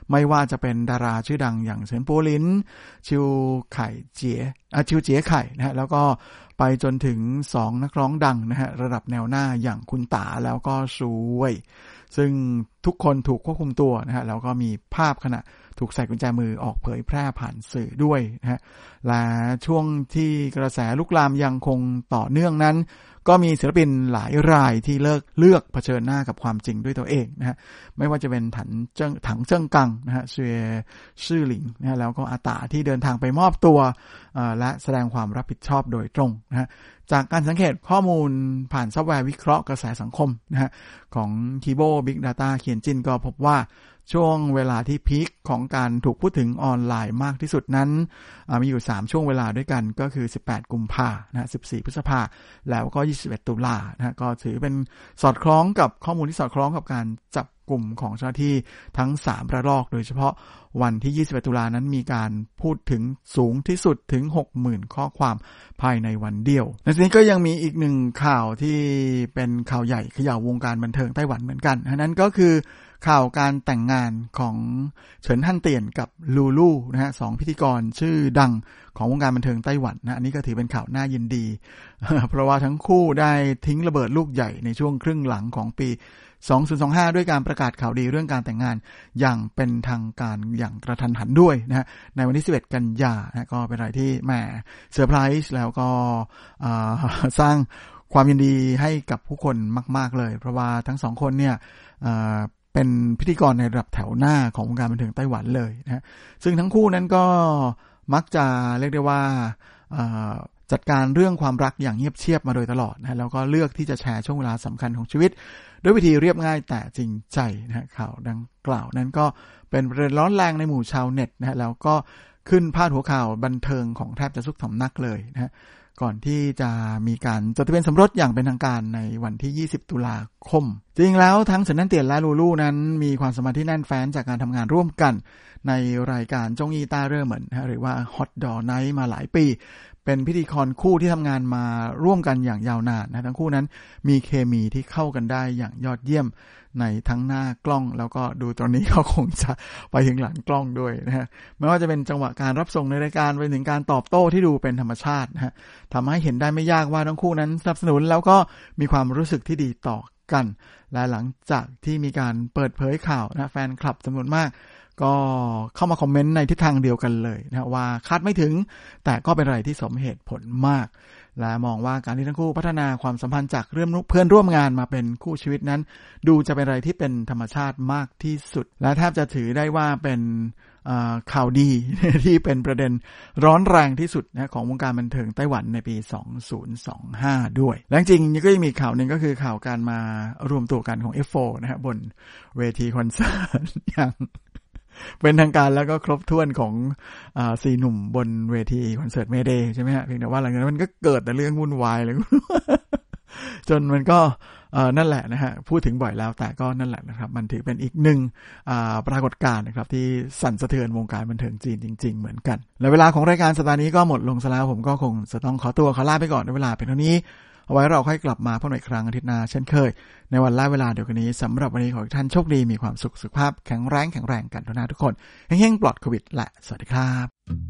ไม่ว่าจะเป็นดาราชื่อดังอย่างเฉินปัวหลินชิวไข่เจี๋ยอ่ะชิวเจี๋ยไข่นะฮะแล้วก็ไปจนถึงสองนักร้องดังนะฮะระดับแนวหน้าอย่างคุณตาแล้วก็ซูเว่ยซึ่งทุกคนถูกควบคุมตัวนะฮะแล้วก็มีภาพขณะถูกใส่กุญแจมือออกเผยแพร่ผ่านสื่อด้วยนะฮะและช่วงที่กระแสลุกลามยังคงต่อเนื่องนั้นก็มีศิลปินหลายรายที่เลิกเลือกเผชิญหน้ากับความจริงด้วยตัวเองนะฮะไม่ว่าจะเป็นถังเจิ้งถังเจิ้งกังนะฮะเซียซื่อหลิงนะฮะแล้วก็อาตาที่เดินทางไปมอบตัวและแสดงความรับผิดชอบโดยตรงนะฮะจากการสังเกตข้อมูลผ่านซอฟต์แวร์วิเคราะห์กระแสสังคมนะฮะของ Kibo Big Data เขียนจินก็พบว่าช่วงเวลาที่พีคของการถูกพูดถึงออนไลน์มากที่สุดนั้นมีอยู่สามช่วงเวลาด้วยกันก็คือสิบแปดกุมภาพันธ์นะสิบสี่พฤษภาคมแล้วก็ยี่สิบเอ็ดตุลานะก็ถือเป็นสอดคล้องกับข้อมูลที่สอดคล้องกับการจับกลุ่มของเจ้าหน้าที่ทั้งสามระลอกโดยเฉพาะวันที่ยี่สิบเอ็ดตุลานั้นมีการพูดถึงสูงที่สุดถึง หกหมื่น ข้อความภายในวันเดียวในทีนี้ก็ยังมีอีกหนึ่งข่าวที่เป็นข่าวใหญ่เขย่าวงการบันเทิงไต้หวันเหมือนกันนั่นก็คือข่าวการแต่งงานของเฉินฮั่นเตียนกับลูลูนะฮะสองพิธีกรชื่อดังของวงการบันเทิงไต้หวันนะอันนี้ก็ถือเป็นข่าวน่ายินดี เพราะว่าทั้งคู่ได้ทิ้งระเบิดลูกใหญ่ในช่วงครึ่งหลังของปีสองพันยี่สิบห้าด้วยการประกาศข่าวดีเรื่องการแต่งงานอย่างเป็นทางการอย่างกระทันหันด้วยนะฮะในวันที่สิบเอ็ดกันยายนนะก็เป็นอะไรที่แหมเซอร์ไพรส์แล้วก็สร้างความยินดีให้กับผู้คนมากๆเลยเพราะว่าทั้งสองคนเนี่ยเป็นพิธีกรในระดับแถวหน้าของวงการบันเทิงไต้หวันเลยนะซึ่งทั้งคู่นั้นก็มักจะเรียกได้ว่าจัดการเรื่องความรักอย่างเงียบเชียบมาโดยตลอดนะแล้วก็เลือกที่จะแชร์ช่วงเวลาสำคัญของชีวิตด้วยวิธีเรียบง่ายแต่จริงใจนะข่าวดังกล่าวนั้นก็เป็นประเด็นร้อนแรงในหมู่ชาวเน็ตนะแล้วก็ขึ้นพาดหัวข่าวบันเทิงของแทบจะทุกสำนักเลยนะก่อนที่จะมีการจดทะเบียนสมรสอย่างเป็นทางการในวันที่ยี่สิบตุลาคมจริงแล้วทั้งเฉินฮั่นเตียนและลูลูนั้นมีความสัมพันธ์ที่แน่นแฟ้นจากการทำงานร่วมกันในรายการจงอีต้าเร่อเหมินหรือว่า Hot Door Night มาหลายปีเป็นพิธีกรคู่ที่ทำงานมาร่วมกันอย่างยาวนานนะทั้งคู่นั้นมีเคมีที่เข้ากันได้อย่างยอดเยี่ยมในทั้งหน้ากล้องแล้วก็ดูตอนนี้เขาคงจะไปถึงหลังกล้องด้วยนะฮะไม่ว่าจะเป็นจังหวะการรับส่งในรายการไปถึงการตอบโต้ที่ดูเป็นธรรมชาตินะฮะทำให้เห็นได้ไม่ยากว่าทั้งคู่นั้นสนับสนุนแล้วก็มีความรู้สึกที่ดีต่อกันและหลังจากที่มีการเปิดเผยข่าวนะแฟนคลับจำนวนมากก็เข้ามาคอมเมนต์ในทิศทางเดียวกันเลยนะว่าคาดไม่ถึงแต่ก็เป็นอะไรที่สมเหตุผลมากและมองว่าการที่ทั้งคู่พัฒนาความสัมพันธ์จากเรื่องเพื่อนร่วมงานมาเป็นคู่ชีวิตนั้นดูจะเป็นอะไรที่เป็นธรรมชาติมากที่สุดและแทบจะถือได้ว่าเป็นข่าวดีที่เป็นประเด็นร้อนแรงที่สุดนะของวงการบันเทิงไต้หวันในปีสองพันยี่สิบห้าด้วยและจริงๆก็ยังมีข่าวนึงก็คือข่าวการมารวมตัวกันของ เอฟ โฟร์ นะฮะบนเวทีคอนเสิร์ตอย่างเป็นทางการแล้วก็ครบถ้วนของอ่าสี่หนุ่มบนเวทีคอนเสิร์ตเมเดย์ใช่ไหมฮะเพียงแต่ว่าหลังจากนั้นมันก็เกิดแต่เรื่องวุ่นวายเลย จนมันก็เอ่อนั่นแหละนะฮะพูดถึงบ่อยแล้วแต่ก็นั่นแหละนะครับมันถือเป็นอีกหนึ่งอ่าปรากฏการณ์นะครับที่สั่นสะเทือนวงการบันเทิงจีนจริงๆเหมือนกันและเวลาของรายการสัปดาห์นี้ก็หมดลงซะแล้วผมก็คงจะต้องขอตัวขอลาไปก่อนในเวลาเป็นเท่านี้เอาไว้เราค่อยกลับมาพบกันอีกครั้งอาทิตย์หน้าเช่นเคยในวันและเวลาเดียวกันนี้สำหรับวันนี้ขอให้ท่านโชคดีมีความสุขสุขภาพแข็งแรงแข็งแรงกันทุกท่านทุกคนเฮงๆปลอดโควิดและสวัสดีครับ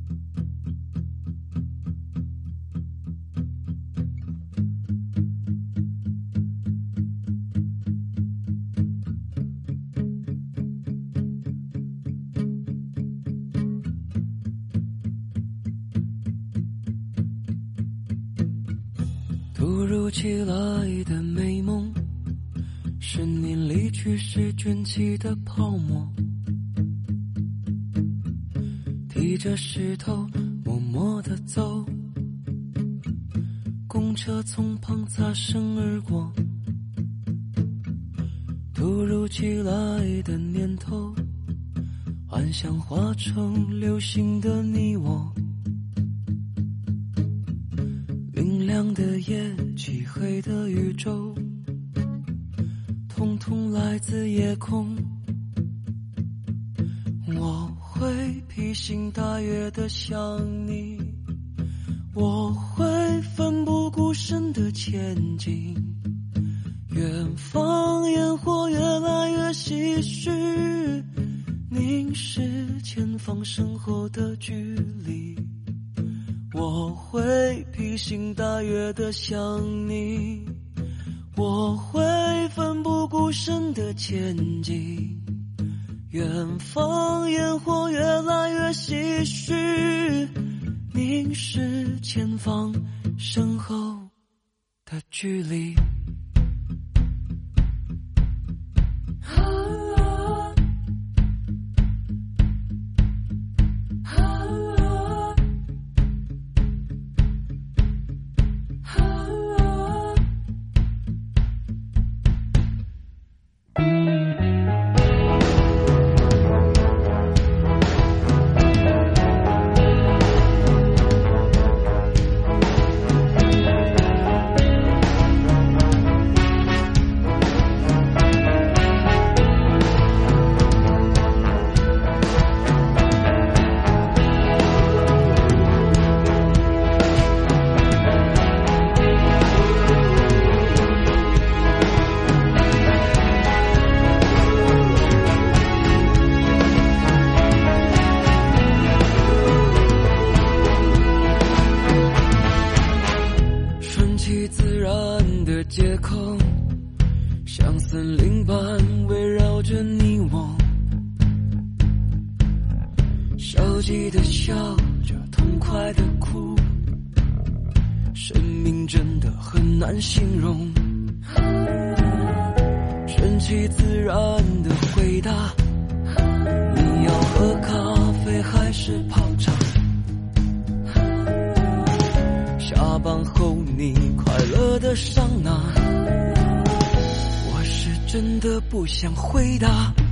突如其来的美梦，是你离去时卷起的泡沫，提着石头默默地走，公车从旁擦身而过，突如其来的念头，幻想化成流星的你我，明亮的夜，漆黑的宇宙，统统来自夜空。我会披星戴月地想你，我会奋不顾身地前进，远方烟火越来越唏嘘凝视我会披星戴月地想你，我会奋不顾身地前进，远方烟火越来越唏嘘，凝视前方身后的距离。顺其自然的回答，你要喝咖啡还是泡茶？下班后你快乐的桑拿，我是真的不想回答。